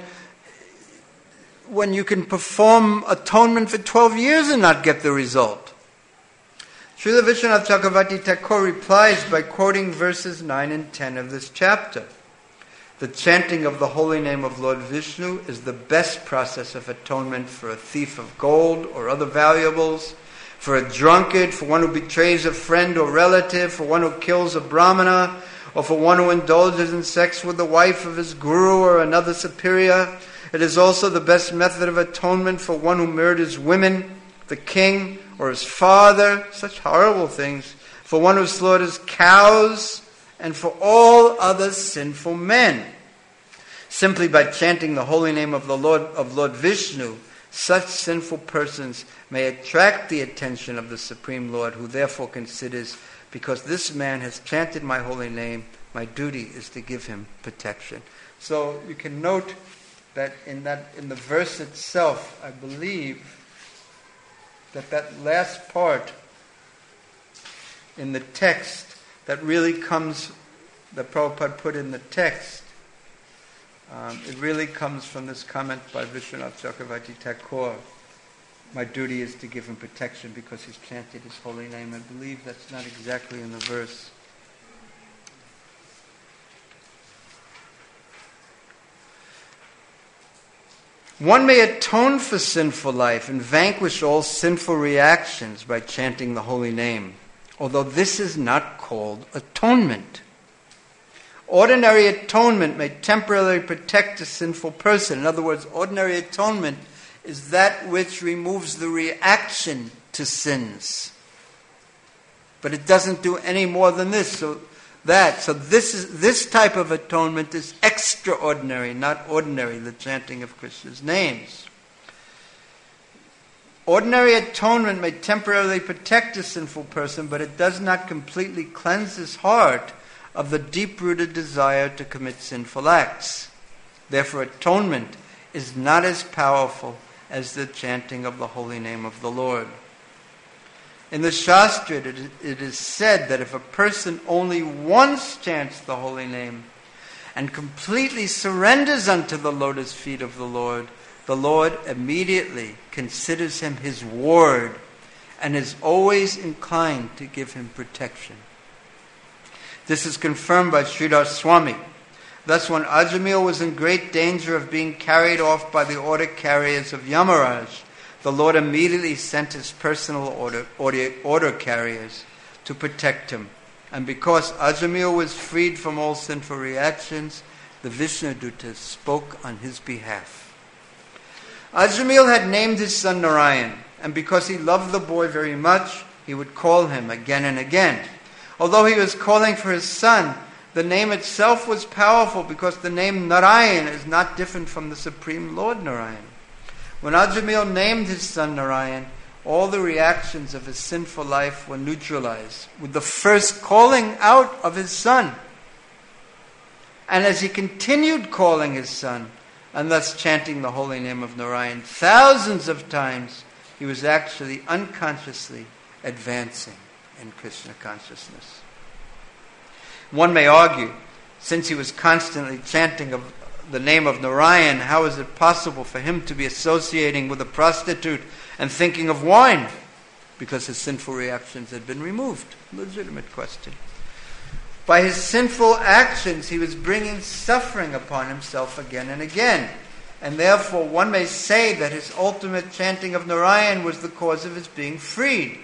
when you can perform atonement for twelve years and not get the result? Srila Vishwanath Chakravarti Thakur replies by quoting verses nine and ten of this chapter. The chanting of the holy name of Lord Vishnu is the best process of atonement for a thief of gold or other valuables, for a drunkard, for one who betrays a friend or relative, for one who kills a brahmana, or for one who indulges in sex with the wife of his guru or another superior. It is also the best method of atonement for one who murders women, the king, or his father, such horrible things, for one who slaughters cows, and for all other sinful men. Simply by chanting the holy name of the Lord of Lord Vishnu, such sinful persons may attract the attention of the Supreme Lord, who therefore considers, because this man has chanted my holy name, my duty is to give him protection. So you can note that in that in the verse itself, I believe that that last part in the text that really comes, that Prabhupada put in the text, um, it really comes from this comment by Vishwanath Chakravarti Thakur. My duty is to give him protection because he's chanted his holy name. I believe that's not exactly in the verse. One may atone for sinful life and vanquish all sinful reactions by chanting the holy name, although this is not called atonement. Ordinary atonement may temporarily protect a sinful person. In other words, ordinary atonement is that which removes the reaction to sins. But it doesn't do any more than this. So that. So this is this type of atonement is extraordinary, not ordinary, the chanting of Krishna's names. Ordinary atonement may temporarily protect a sinful person, but it does not completely cleanse his heart of the deep-rooted desire to commit sinful acts. Therefore, atonement is not as powerful as the chanting of the holy name of the Lord. In the Shastra, it is said that if a person only once chants the holy name, and completely surrenders unto the lotus feet of the Lord, the Lord immediately considers him his ward and is always inclined to give him protection. This is confirmed by Sridhar Swami. Thus, when Ajamil was in great danger of being carried off by the order carriers of Yamaraj, the Lord immediately sent his personal order, order, order carriers to protect him. And because Ajamil was freed from all sinful reactions, the Vishnuduta spoke on his behalf. Ajamil had named his son Narayan, and because he loved the boy very much, he would call him again and again. Although he was calling for his son, the name itself was powerful because the name Narayan is not different from the Supreme Lord Narayan. When Ajamil named his son Narayan, all the reactions of his sinful life were neutralized with the first calling out of his son. And as he continued calling his son, and thus chanting the holy name of Narayan thousands of times, he was actually unconsciously advancing in Krishna consciousness. One may argue, since he was constantly chanting of the name of Narayan, how is it possible for him to be associating with a prostitute and thinking of wine? Because his sinful reactions had been removed. Legitimate question. By his sinful actions, he was bringing suffering upon himself again and again. And therefore, one may say that his ultimate chanting of Narayan was the cause of his being freed.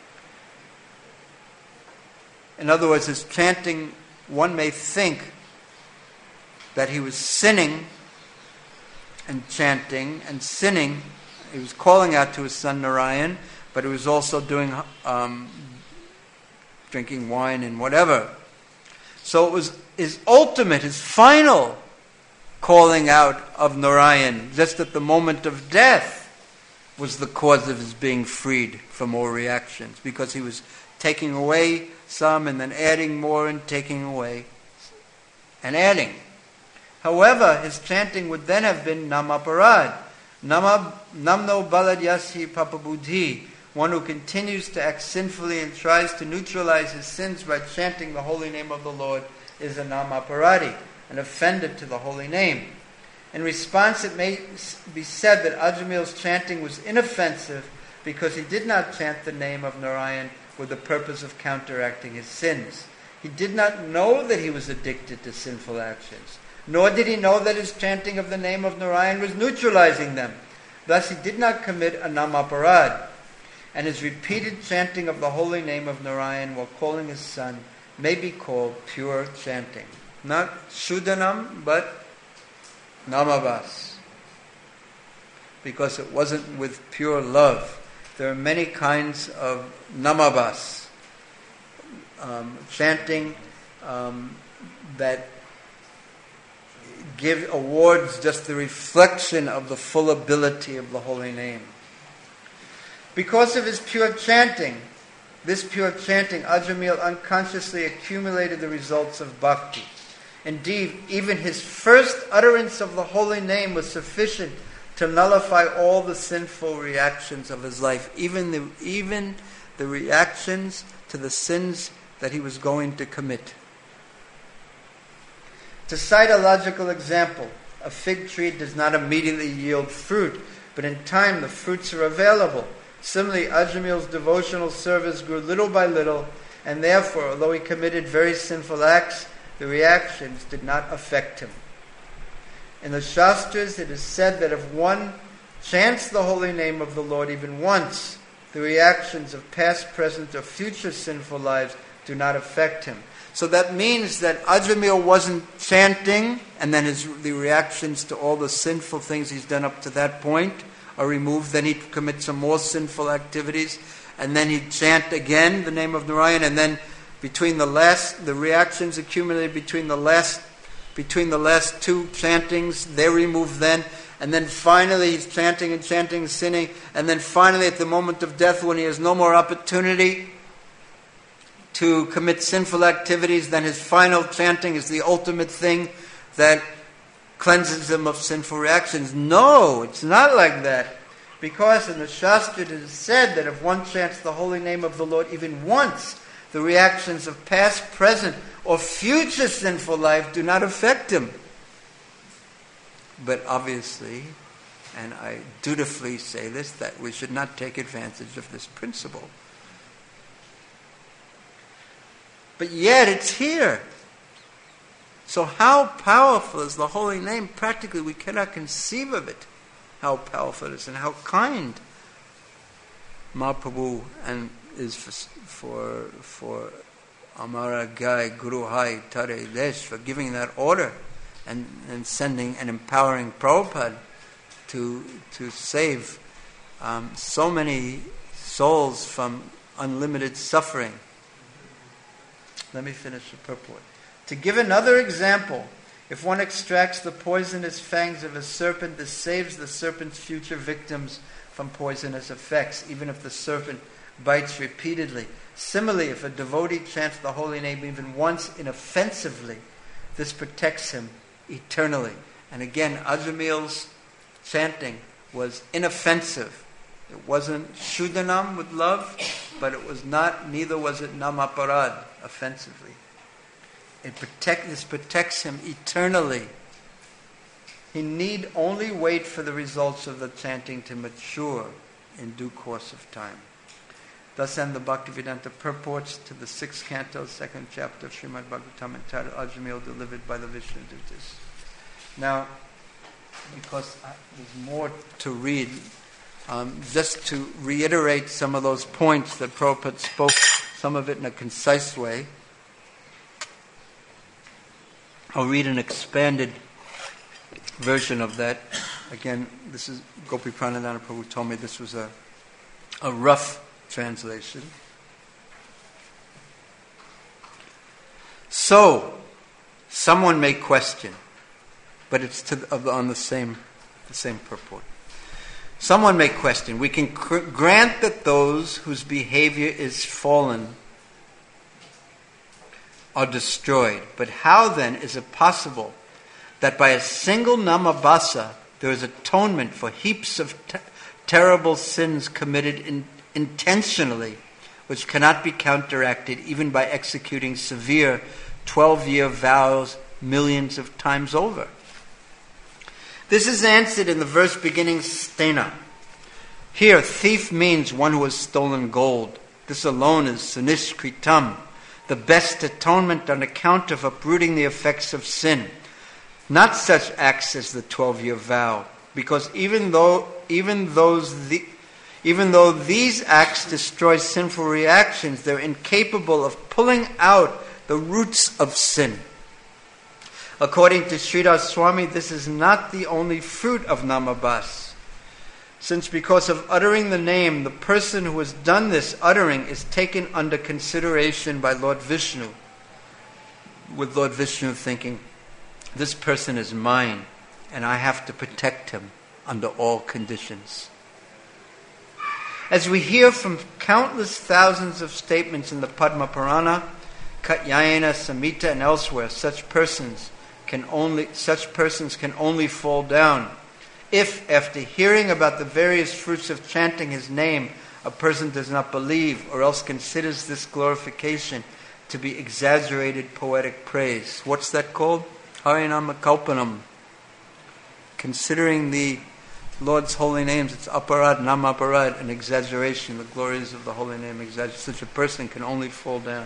In other words, his chanting, one may think that he was sinning and chanting and sinning. He was calling out to his son Narayan, but he was also doing um, drinking wine and whatever. So it was his ultimate, his final calling out of Narayan, just at the moment of death, was the cause of his being freed from all reactions, because he was taking away some and then adding more and taking away and adding. However, his chanting would then have been Namaparad, Nama, Namno Baladyasi Papabuddhi, one who continues to act sinfully and tries to neutralize his sins by chanting the holy name of the Lord is a Namaparadi, an offender to the holy name. In response, it may be said that Ajamil's chanting was inoffensive because he did not chant the name of Narayan with the purpose of counteracting his sins. He did not know that he was addicted to sinful actions, nor did he know that his chanting of the name of Narayan was neutralizing them. Thus, he did not commit a Namaparad, and his repeated chanting of the holy name of Narayan while calling his son may be called pure chanting. Not Shuddhanam, but Namabhas, because it wasn't with pure love. There are many kinds of Namabhas, um, chanting um, that give awards just the reflection of the full ability of the holy name. Because of his pure chanting, this pure chanting, Ajamil unconsciously accumulated the results of bhakti. Indeed, even his first utterance of the holy name was sufficient to nullify all the sinful reactions of his life, even the, even the reactions to the sins that he was going to commit. To cite a logical example, a fig tree does not immediately yield fruit, but in time the fruits are available. Similarly, Ajamil's devotional service grew little by little, and therefore, although he committed very sinful acts, the reactions did not affect him. In the Shastras, it is said that if one chants the holy name of the Lord even once, the reactions of past, present, or future sinful lives do not affect him. So that means that Ajamil wasn't chanting, and then his, the reactions to all the sinful things he's done up to that point are removed. Then he'd commit some more sinful activities, and then he'd chant again the name of Narayan, and then between the last, the reactions accumulated between the last, between the last two chantings, they're removed then, and then finally he's chanting and chanting and sinning, and then finally at the moment of death, when he has no more opportunity to commit sinful activities, then his final chanting is the ultimate thing that cleanses him of sinful reactions. No, it's not like that. Because in the Shastra it is said that if one chants the holy name of the Lord even once, the reactions of past, present, or future sinful life do not affect him. But obviously, and I dutifully say this, that we should not take advantage of this principle. But yet it's here. So how powerful is the holy name? Practically we cannot conceive of it, how powerful it is and how kind Mahaprabhu and is for for, for Amara Gai Guru Hai Tare Desh, for giving that order and, and sending and empowering Prabhupada to to save um, so many souls from unlimited suffering. Let me finish the purport. To give another example, if one extracts the poisonous fangs of a serpent, this saves the serpent's future victims from poisonous effects, even if the serpent bites repeatedly. Similarly, if a devotee chants the holy name even once inoffensively, this protects him eternally. And again, Ajamil's chanting was inoffensive. It wasn't Shuddhanam with love, but it was not, neither was it Namaparad, offensively. It protect, this protects him eternally. He need only wait for the results of the chanting to mature in due course of time. Thus end the Bhaktivedanta purports to the sixth canto, second chapter of Srimad Bhagavatam, entitled Ajamil, delivered by the Vishnu Dutas. Now, because I, there's more to read, um, just to reiterate some of those points that Prabhupada spoke, some of it in a concise way, I'll read an expanded version of that. Again, this is Gopi Pranadhana Prabhu told me this was a a rough translation. So, someone may question, but it's to the, on the same the same purport. Someone may question. We can cr- grant that those whose behavior is fallen are destroyed. But how then is it possible that by a single namabasa there is atonement for heaps of te- terrible sins committed in, intentionally, which cannot be counteracted even by executing severe twelve-year vows millions of times over? This is answered in the verse beginning Stena. Here, thief means one who has stolen gold. This alone is sunishkritam, the best atonement on account of uprooting the effects of sin. Not such acts as the twelve-year vow, because even though even those the, even though these acts destroy sinful reactions, they're incapable of pulling out the roots of sin. According to Sridhar Swami, this is not the only fruit of namabas, since because of uttering the name, the person who has done this uttering is taken under consideration by Lord Vishnu, with Lord Vishnu thinking, this person is mine, and I have to protect him under all conditions. As we hear from countless thousands of statements in the Padma Purana, Katyayana, Samhita, and elsewhere, such persons can only such persons can only fall down if, after hearing about the various fruits of chanting his name, a person does not believe or else considers this glorification to be exaggerated poetic praise. What's that called? Harinama Kalpanam. Considering the Lord's holy names, it's aparad, namaparad, an exaggeration, the glories of the holy name exaggeration. Such a person can only fall down.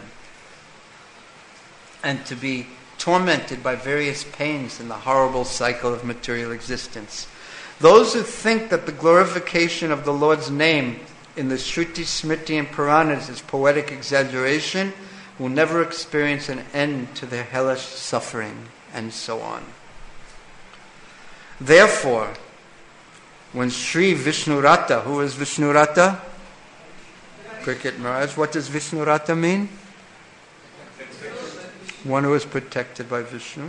And to be tormented by various pains in the horrible cycle of material existence. Those who think that the glorification of the Lord's name in the Shruti, Smriti, and Puranas is poetic exaggeration will never experience an end to their hellish suffering, and so on. Therefore, when Sri Vishnurata, who is Vishnurata? Cricket Maharaj. What does Vishnurata mean? One who is protected by Vishnu.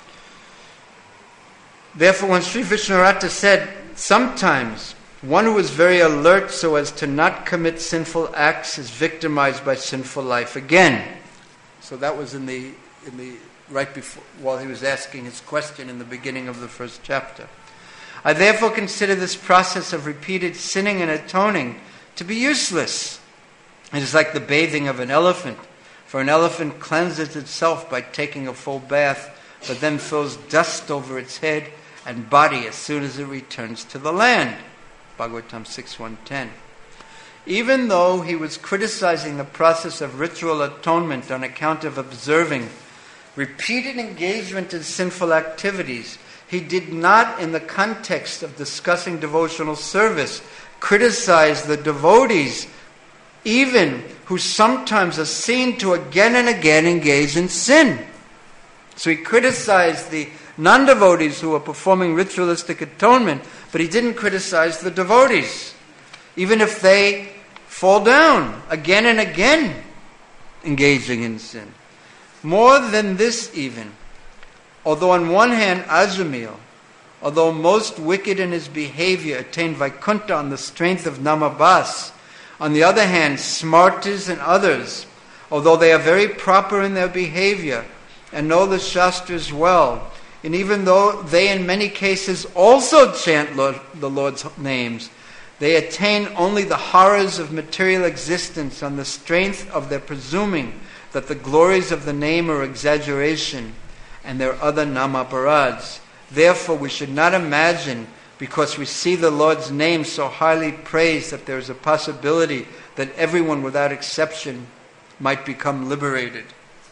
Therefore, when Sri Vishnurata said, sometimes one who is very alert so as to not commit sinful acts is victimized by sinful life again. So that was in the in the right before, while he was asking his question in the beginning of the first chapter. I therefore consider this process of repeated sinning and atoning to be useless. It is like the bathing of an elephant. For an elephant cleanses itself by taking a full bath, but then throws dust over its head and body as soon as it returns to the land. Bhagavatam six one ten. Even though he was criticizing the process of ritual atonement on account of observing repeated engagement in sinful activities, he did not, in the context of discussing devotional service, criticize the devotees, even who sometimes are seen to again and again engage in sin. So he criticized the non-devotees who were performing ritualistic atonement, but he didn't criticize the devotees, even if they fall down again and again engaging in sin. More than this even, although on one hand Ajamil, although most wicked in his behavior, attained Vaikuntha on the strength of Namabhas, on the other hand Smartas and others, although they are very proper in their behavior and know the Shastras well, and even though they in many cases also chant Lord, the Lord's names, they attain only the horrors of material existence on the strength of their presuming that the glories of the name are exaggeration and their other namaparads. Therefore we should not imagine, because we see the Lord's name so highly praised, that there is a possibility that everyone without exception might become liberated.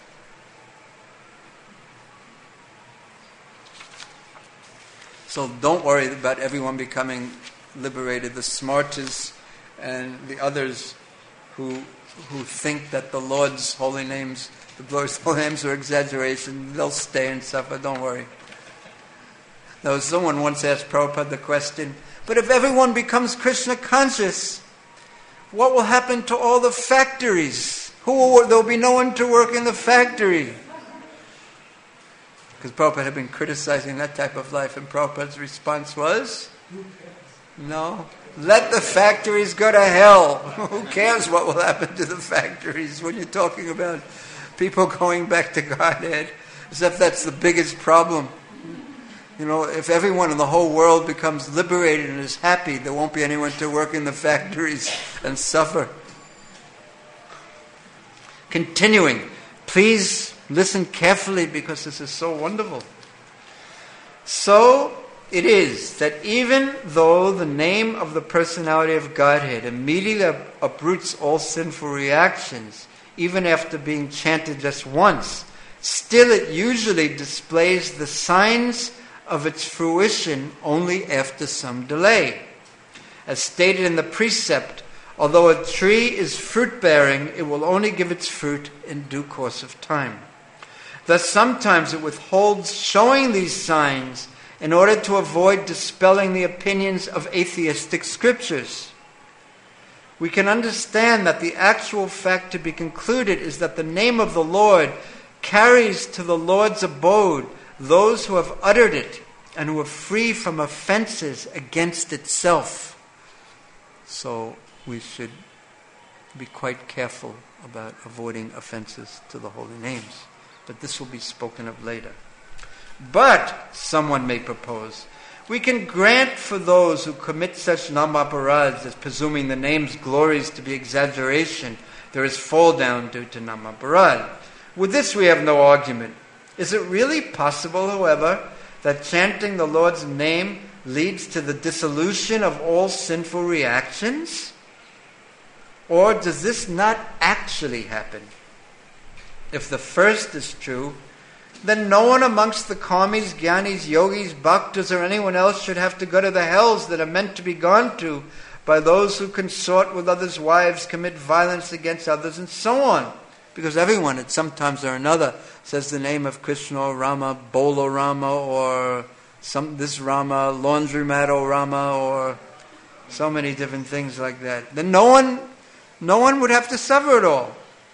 So don't worry about everyone becoming liberated. The Smartas and the others who who think that the Lord's holy names, the glorious holy names are exaggeration, they'll stay and suffer, don't worry. Now, someone once asked Prabhupada the question, but if everyone becomes Krishna conscious, what will happen to all the factories? Who will, there'll be no one to work in the factory. Because Prabhupada had been criticizing that type of life, and Prabhupada's response was, no, let the factories go to hell. Who cares what will happen to the factories when you're talking about people going back to Godhead? As if that's the biggest problem. You know, if everyone in the whole world becomes liberated and is happy, there won't be anyone to work in the factories and suffer. Continuing, please listen carefully because this is so wonderful. So it is that even though the name of the personality of Godhead immediately uproots all sinful reactions, even after being chanted just once, still it usually displays the signs of its fruition only after some delay. As stated in the precept, although a tree is fruit-bearing, it will only give its fruit in due course of time. Thus sometimes it withholds showing these signs in order to avoid dispelling the opinions of atheistic scriptures. We can understand that the actual fact to be concluded is that the name of the Lord carries to the Lord's abode those who have uttered it and who are free from offenses against itself. So we should be quite careful about avoiding offenses to the holy names. But this will be spoken of later. But, someone may propose, we can grant for those who commit such namaparads as presuming the name's glories to be exaggeration, there is fall down due to namaparad. With this we have no argument. Is it really possible, however, that chanting the Lord's name leads to the dissolution of all sinful reactions? Or does this not actually happen? If the first is true, then no one amongst the karmis, jnanis, yogis, bhaktas, or anyone else should have to go to the hells that are meant to be gone to by those who consort with others' wives, commit violence against others, and so on. Because everyone at some times or another says the name of Krishna or Rama, Bolo Rama, or some this Rama, laundromat o Rama, or so many different things like that. Then no one, no one would have to suffer at all.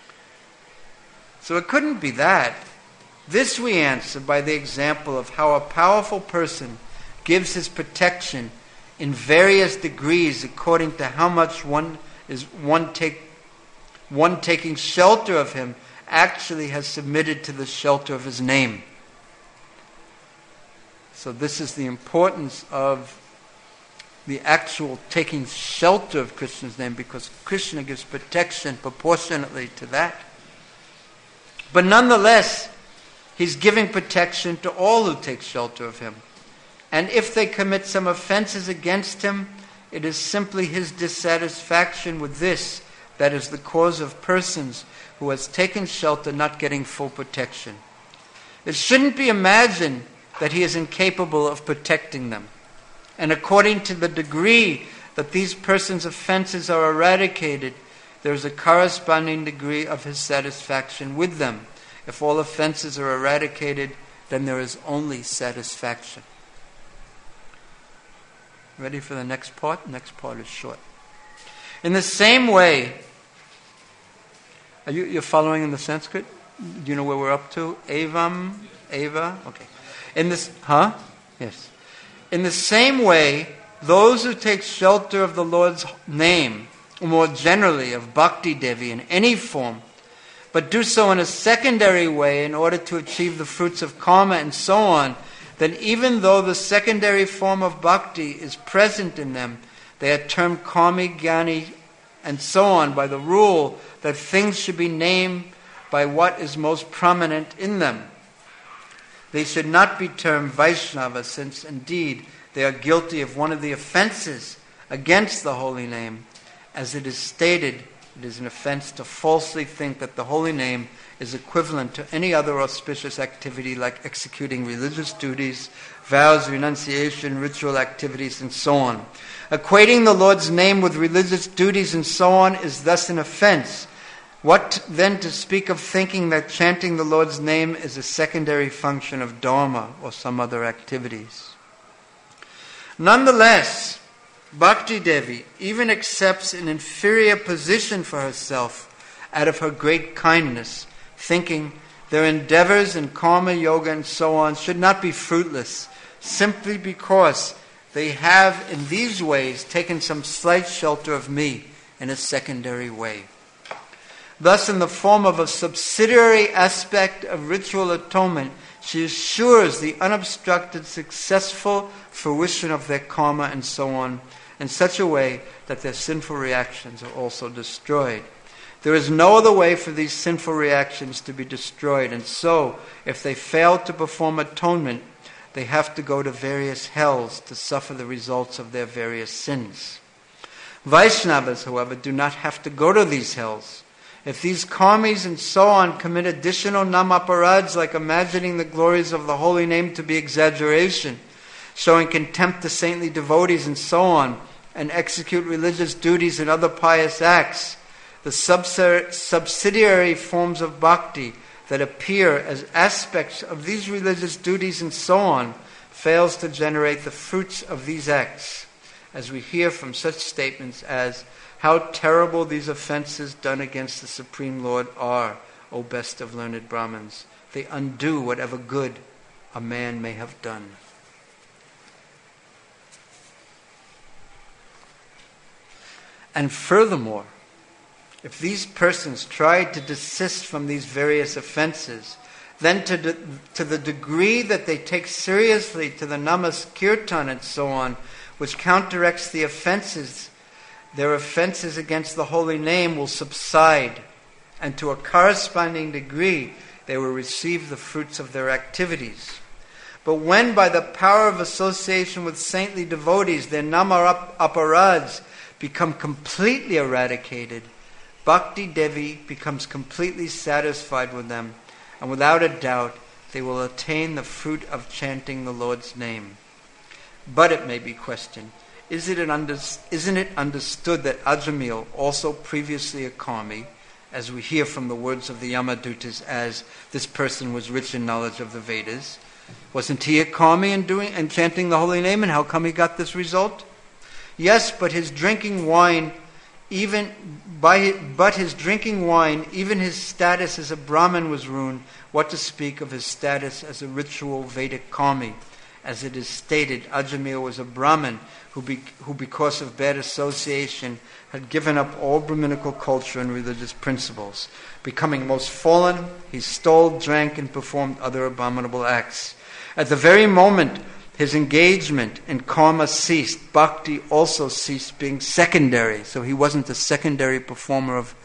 So it couldn't be that. This we answer by the example of how a powerful person gives his protection in various degrees according to how much one is one take one taking shelter of him actually has submitted to the shelter of his name. So this is the importance of the actual taking shelter of Krishna's name, because Krishna gives protection proportionately to that. But nonetheless, he's giving protection to all who take shelter of him. And if they commit some offenses against him, it is simply his dissatisfaction with this that is the cause of persons who has taken shelter not getting full protection. It shouldn't be imagined that he is incapable of protecting them. And according to the degree that these persons' offenses are eradicated, there is a corresponding degree of his satisfaction with them. If all offenses are eradicated, then there is only satisfaction. Ready for the next part? Next part is short. In the same way, are you you're following in the Sanskrit? Do you know where we're up to? Evam, Eva. Okay. In this, huh? Yes. In the same way, those who take shelter of the Lord's name, or more generally of Bhakti Devi in any form, but do so in a secondary way in order to achieve the fruits of karma and so on, then even though the secondary form of bhakti is present in them, they are termed karmi, jnani, and so on by the rule that things should be named by what is most prominent in them. They should not be termed Vaishnava, since indeed they are guilty of one of the offenses against the holy name. As it is stated, it is an offense to falsely think that the holy name is equivalent to any other auspicious activity like executing religious duties, vows, renunciation, ritual activities, and so on. Equating the Lord's name with religious duties and so on is thus an offense. What then to speak of thinking that chanting the Lord's name is a secondary function of dharma or some other activities? Nonetheless, Bhakti Devi even accepts an inferior position for herself out of her great kindness, thinking their endeavors in karma, yoga, and so on should not be fruitless, simply because they have in these ways taken some slight shelter of me in a secondary way. Thus, in the form of a subsidiary aspect of ritual atonement, she assures the unobstructed, successful fruition of their karma and so on, in such a way that their sinful reactions are also destroyed. There is no other way for these sinful reactions to be destroyed, and so, if they fail to perform atonement, they have to go to various hells to suffer the results of their various sins. Vaishnavas, however, do not have to go to these hells. If these karmis and so on commit additional namaparads, like imagining the glories of the holy name to be exaggeration, showing contempt to saintly devotees and so on, and execute religious duties and other pious acts, the subsidiary forms of bhakti that appear as aspects of these religious duties and so on fails to generate the fruits of these acts, as we hear from such statements as, "How terrible these offenses done against the Supreme Lord are, O best of learned Brahmins. They undo whatever good a man may have done." And furthermore, if these persons try to desist from these various offenses, then to, de- to the degree that they take seriously to the namas kirtan and so on, which counteracts the offenses, their offenses against the holy name will subside, and to a corresponding degree they will receive the fruits of their activities. But when by the power of association with saintly devotees their nama aparads become completely eradicated, Bhakti Devi becomes completely satisfied with them, and without a doubt they will attain the fruit of chanting the Lord's name. But it may be questioned, is it an under, isn't it understood that Ajamil, also previously a karmi, as we hear from the words of the Yamadutas as this person was rich in knowledge of the Vedas, wasn't he a karmi in doing and chanting the holy name, and how come he got this result? Yes, but his drinking wine, even by but his drinking wine, even his status as a Brahmin was ruined. What to speak of his status as a ritual Vedic karmi? As it is stated, Ajamil was a Brahmin who, be, who because of bad association, had given up all Brahminical culture and religious principles. Becoming most fallen, he stole, drank, and performed other abominable acts. At the very moment his engagement in karma ceased, bhakti also ceased being secondary. So he wasn't a secondary performer of,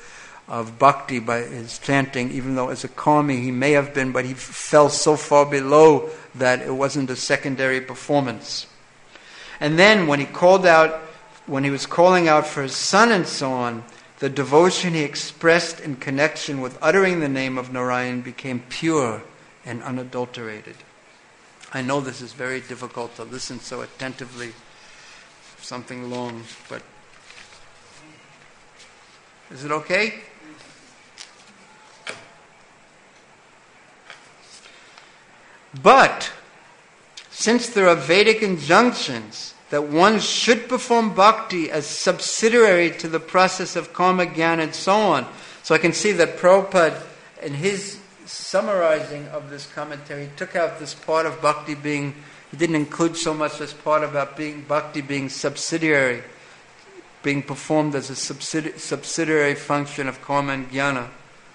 of bhakti by his chanting, even though as a karmi he may have been, but he f- fell so far below that it wasn't a secondary performance. And then when he called out, when he was calling out for his son and so on, the devotion he expressed in connection with uttering the name of Narayan became pure and unadulterated. I know this is very difficult to listen so attentively, something long, but is it okay? But since there are Vedic injunctions that one should perform bhakti as subsidiary to the process of karma, jnana, and so on. So I can see that Prabhupada, in his summarizing of this commentary, took out this part of bhakti being, he didn't include so much this part about being bhakti being subsidiary, being performed as a subsidi- subsidiary function of karma and jnana.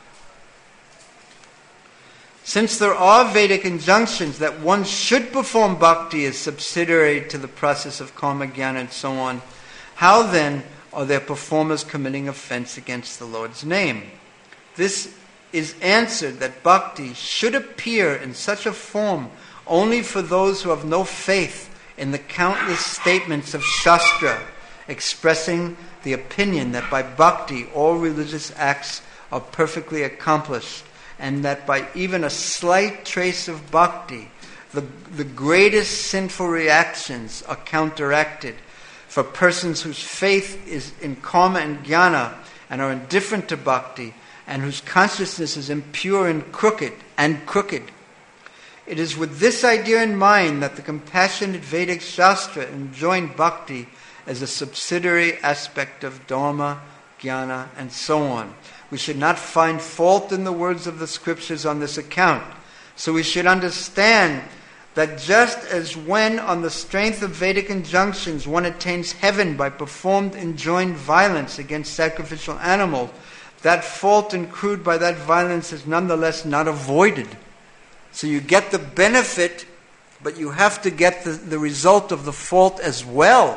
Since there are Vedic injunctions that one should perform bhakti as subsidiary to the process of karma, jnana, and so on, how then are their performers committing offense against the Lord's name? This is answered that bhakti should appear in such a form only for those who have no faith in the countless statements of Shastra expressing the opinion that by bhakti all religious acts are perfectly accomplished, and that by even a slight trace of bhakti, the, the greatest sinful reactions are counteracted. For persons whose faith is in karma and jnana and are indifferent to bhakti, and whose consciousness is impure and crooked and crooked. It is with this idea in mind that the compassionate Vedic Shastra enjoined bhakti as a subsidiary aspect of dharma, jnana, and so on. We should not find fault in the words of the scriptures on this account. So we should understand that just as when on the strength of Vedic injunctions one attains heaven by performed enjoined violence against sacrificial animals, that fault accrued by that violence is nonetheless not avoided. So you get the benefit, but you have to get the, the result of the fault as well.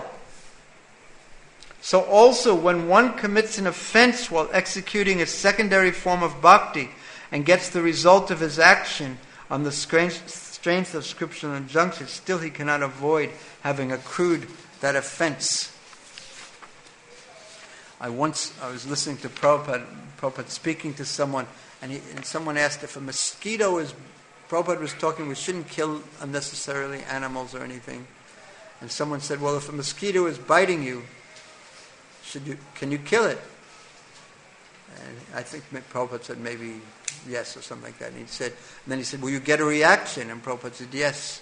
So also, when one commits an offense while executing a secondary form of bhakti and gets the result of his action on the strength of scriptural injunctions, still he cannot avoid having accrued that offense. I once, I was listening to Prabhupada, Prabhupada speaking to someone, and, he, and someone asked if a mosquito is, Prabhupada was talking, we shouldn't kill unnecessarily animals or anything. And someone said, well, if a mosquito is biting you, Should you, can you kill it? And I think Prabhupada said maybe yes or something like that. And he said, and then he said, will you get a reaction? And Prabhupada said, yes.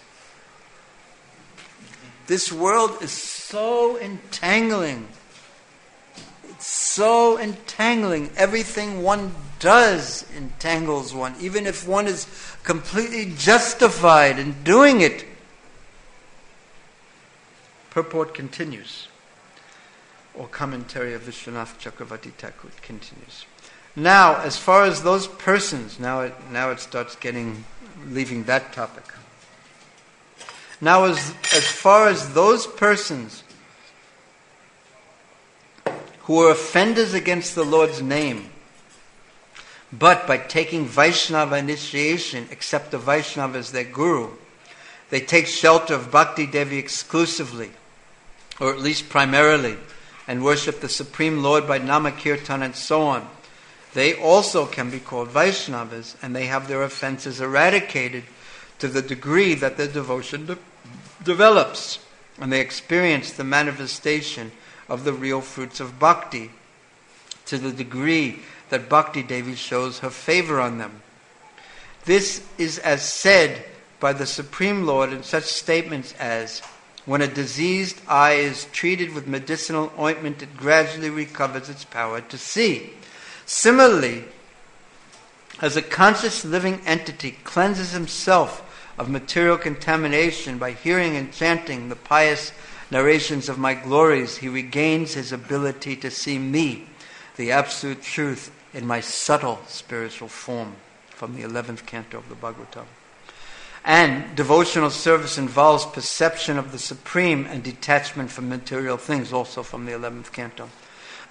This world is so entangling. It's so entangling. Everything one does entangles one. Even if one is completely justified in doing it. Purport continues. Or commentary of Vishwanath Chakravarti Thakur continues. Now, as far as those persons, now it, now it starts getting, leaving that topic. Now, as, as far as those persons who are offenders against the Lord's name, but by taking Vaishnava initiation, accept the Vaishnava as their guru, they take shelter of Bhakti Devi exclusively, or at least primarily, and worship the Supreme Lord by Namakirtan and so on. They also can be called Vaishnavas, and they have their offenses eradicated to the degree that their devotion de- develops, and they experience the manifestation of the real fruits of bhakti, to the degree that Bhakti Devi shows her favor on them. This is as said by the Supreme Lord in such statements as, when a diseased eye is treated with medicinal ointment, it gradually recovers its power to see. Similarly, as a conscious living entity cleanses himself of material contamination by hearing and chanting the pious narrations of my glories, he regains his ability to see me, the absolute truth, in my subtle spiritual form, from the eleventh canto of the Bhagavatam. And devotional service involves perception of the Supreme and detachment from material things, also from the eleventh canto.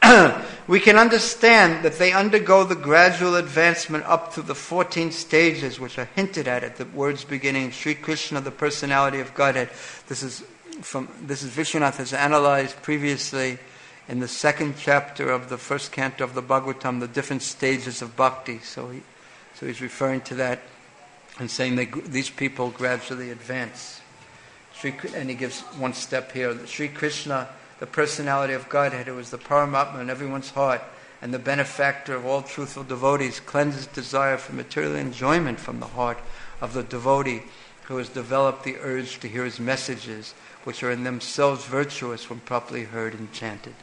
we can understand that they undergo the gradual advancement up to the fourteen stages which are hinted at at the words beginning Sri Krishna, the personality of Godhead. This is from this is Vishwanath has analyzed previously in the second chapter of the first canto of the Bhagavatam, the different stages of bhakti. So he, so he's referring to that and saying they, these people gradually advance. Sri, and he gives one step here. Sri Krishna, the personality of Godhead, who is the Paramatma in everyone's heart and the benefactor of all truthful devotees, cleanses desire for material enjoyment from the heart of the devotee who has developed the urge to hear his messages, which are in themselves virtuous when properly heard and chanted.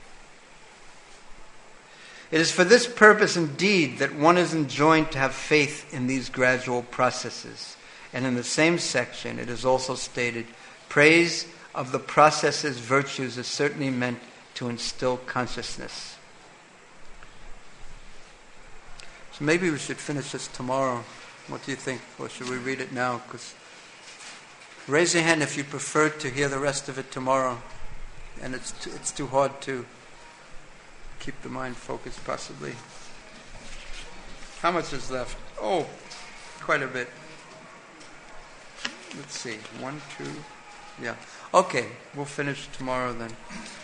It is for this purpose indeed that one is enjoined to have faith in these gradual processes. And in the same section it is also stated, praise of the processes' virtues is certainly meant to instill consciousness. So maybe we should finish this tomorrow. What do you think? Or should we read it now? Because raise your hand if you prefer to hear the rest of it tomorrow. And it's too, it's too hard to keep the mind focused, possibly. How much is left? Oh, quite a bit. Let's see. One, two. Yeah. Okay, we'll finish tomorrow then.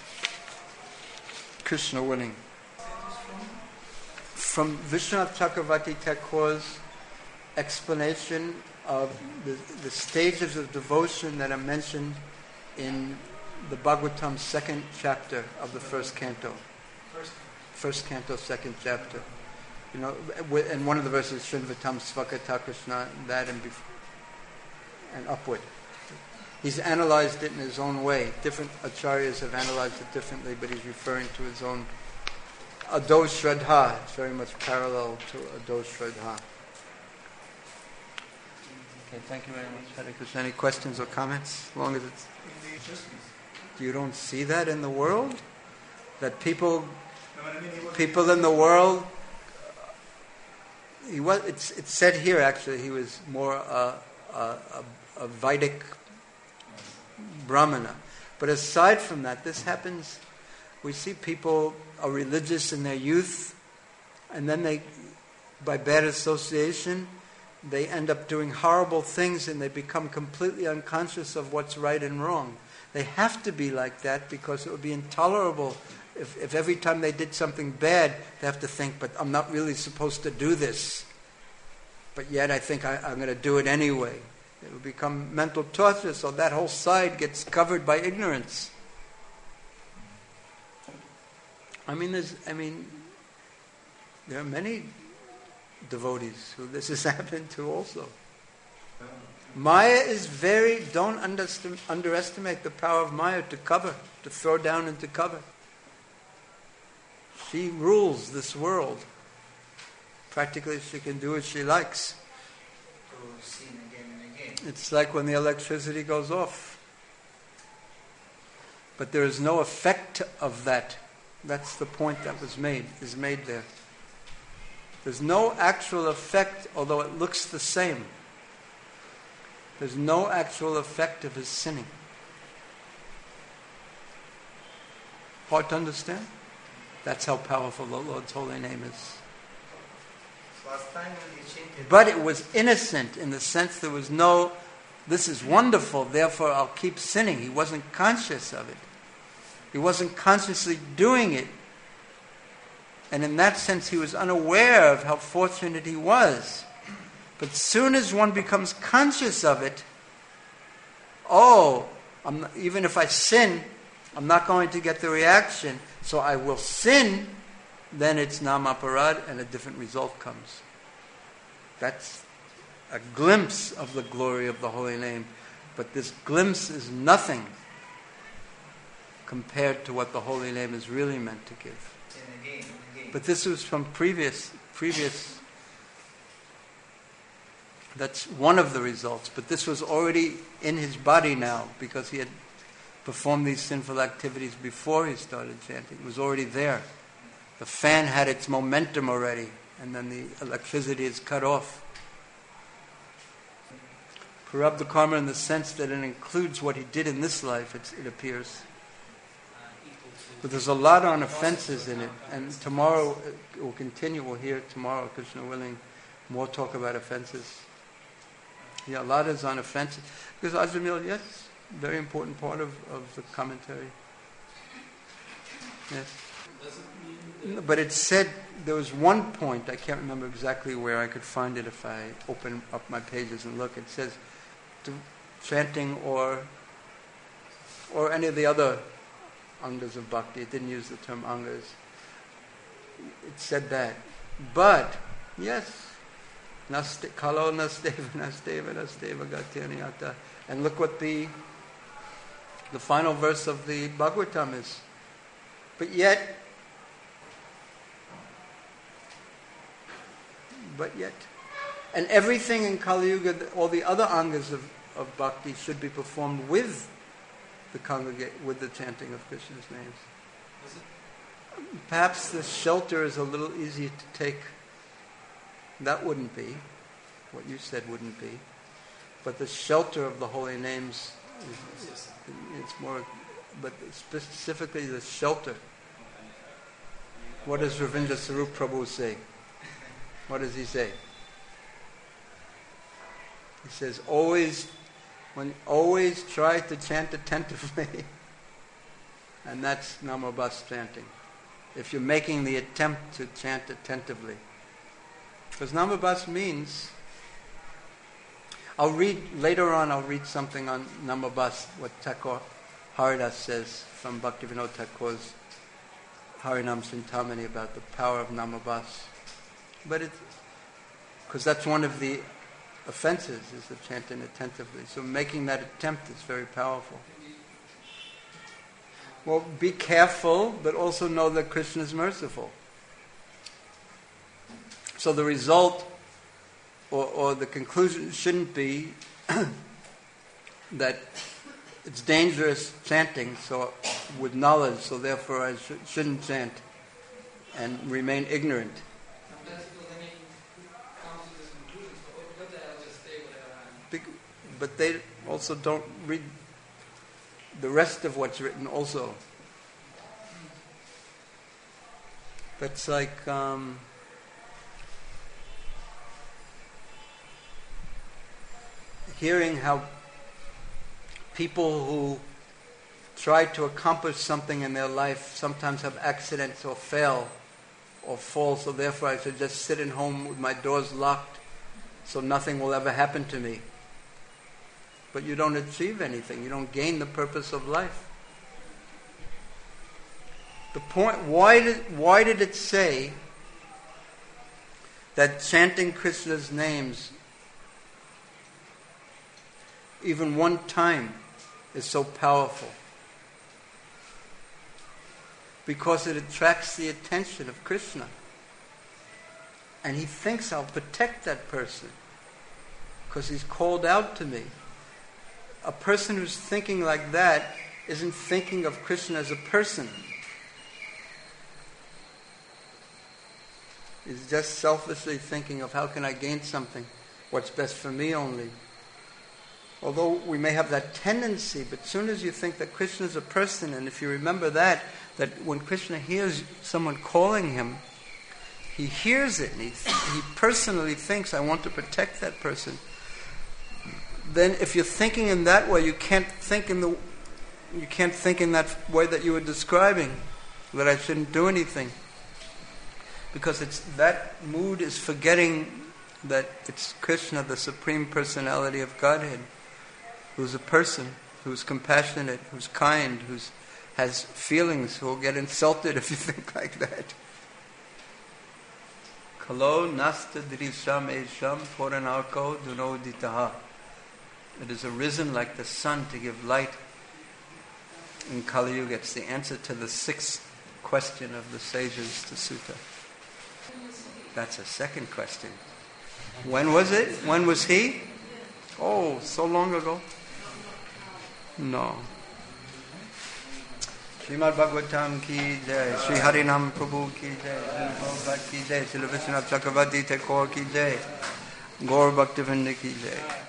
Krishna willing. From Vishwanath Chakravarti Thakur's explanation of the, the stages of devotion that are mentioned in the Bhagavatam second chapter of the first canto. First, first canto, second chapter. You know, and one of the verses, Srinvatam Svakata Krishna, that and, bef- and upward. He's analyzed it in his own way. Different acharyas have analyzed it differently, but he's referring to his own Ado Shraddha. It's very much parallel to Ado Shraddha. Okay, thank you very much, Hare Krishna. Any questions or comments? As long as it's... You don't see that in the world? That people people in the world... He was, it's, it's said here, actually, he was more a, a, a, a Vedic Brahmana. But aside from that, this happens... We see people are religious in their youth, and then they, by bad association, they end up doing horrible things and they become completely unconscious of what's right and wrong. They have to be like that because it would be intolerable if, if every time they did something bad, they have to think, but I'm not really supposed to do this. But yet I think I, I'm going to do it anyway. It will become mental torture, so that whole side gets covered by ignorance. I mean, there's, I mean, there are many devotees who this has happened to also. Maya is very, don't underst- underestimate the power of Maya to cover, to throw down and to cover. She rules this world. Practically she can do as she likes. To sin again and again. It's like when the electricity goes off. But there is no effect of that. That's the point that was made, is made there. There's no actual effect, although it looks the same. There's no actual effect of his sinning. Hard to understand? That's how powerful the Lord's holy name is. Last time when he chanted, But it was innocent in the sense there was no, this is wonderful, therefore I'll keep sinning. He wasn't conscious of it. He wasn't consciously doing it. And in that sense, he was unaware of how fortunate he was. But soon as one becomes conscious of it, oh, I'm not, even if I sin, I'm not going to get the reaction, so I will sin, then it's namaparad and a different result comes. That's a glimpse of the glory of the holy name. But this glimpse is nothing compared to what the holy name is really meant to give. and again and again. But this was from previous, previous, that's one of the results. But this was already in his body now because he had performed these sinful activities before he started chanting. It was already there. The fan had its momentum already, and then the electricity is cut off. Prarabdha karma in the sense that it includes what he did in this life, it's, it appears. Uh, equal to But there's a lot on offenses in it, and tomorrow it will continue. We'll hear tomorrow, Krishna willing, more talk about offenses. Yeah, a lot is on offenses. Because Ajamil, yes, very important part of, of the commentary. Yes. No, but it said, there was one point, I can't remember exactly where, I could find it if I open up my pages and look. It says, to chanting or or any of the other angas of bhakti. It didn't use the term angas. It said that. But, yes, naste, kalo nasteva, nasteva, nasteva, gatyanyata. And look what the the final verse of the Bhagavatam is. But yet, but yet, and everything in Kali Yuga, all the other angas of, of bhakti should be performed with the congregate, with the chanting of Krishna's names. Perhaps the shelter is a little easier to take. That wouldn't be. What you said wouldn't be. But the shelter of the holy names, is, it's more, but specifically the shelter. What does Ravindra Sarup Prabhu say? What does he say? He says, always, when always try to chant attentively. And that's Namabas chanting. If you're making the attempt to chant attentively. Because Namabas means, I'll read, later on I'll read something on Namabas, what Thakur Haridas says from Bhaktivinoda Thakur's Harinam Chintamani about the power of Namabas. But it, because that's one of the offenses, is the chanting attentively. So making that attempt is very powerful. Well, be careful, but also know that Krishna is merciful. So the result, or, or the conclusion shouldn't be that it's dangerous chanting, so with knowledge, so therefore I sh- shouldn't chant and remain ignorant. But they also don't read the rest of what's written also. That's like um, hearing how people who try to accomplish something in their life sometimes have accidents or fail or fall, so therefore I should just sit at home with my doors locked so nothing will ever happen to me. But you don't achieve anything. You don't gain the purpose of life. The point, why did, why did it say that chanting Krishna's names even one time is so powerful? Because it attracts the attention of Krishna. And he thinks, I'll protect that person because he's called out to me. A person who's thinking like that isn't thinking of Krishna as a person. He's just selfishly thinking of how can I gain something, what's best for me only. Although we may have that tendency, but as soon as you think that Krishna is a person, and if you remember that, that when Krishna hears someone calling him, he hears it, and he, he personally thinks, I want to protect that person. Then if you're thinking in that way, you can't think in the you can't think in that way that you were describing, that I shouldn't do anything. Because it's that mood is forgetting that it's Krishna, the Supreme Personality of Godhead, who's a person, who's compassionate, who's kind, who has feelings, who will get insulted if you think like that. Kalo nasta drisham esham poranarko dunoditaha. It has arisen like the sun to give light in Kali Yuga. It's the answer to the sixth question of the sages to Sutta. That's a second question. When was it? When was he? Oh, so long ago? No. Srimad Bhagavatam ki jai, Sri Harinam Prabhu ki jai, Sri Prabhupada ki jai, Sri Vishwanath Chakravarti Thakur ki jai, Gaur Bhaktivinoda ki jai.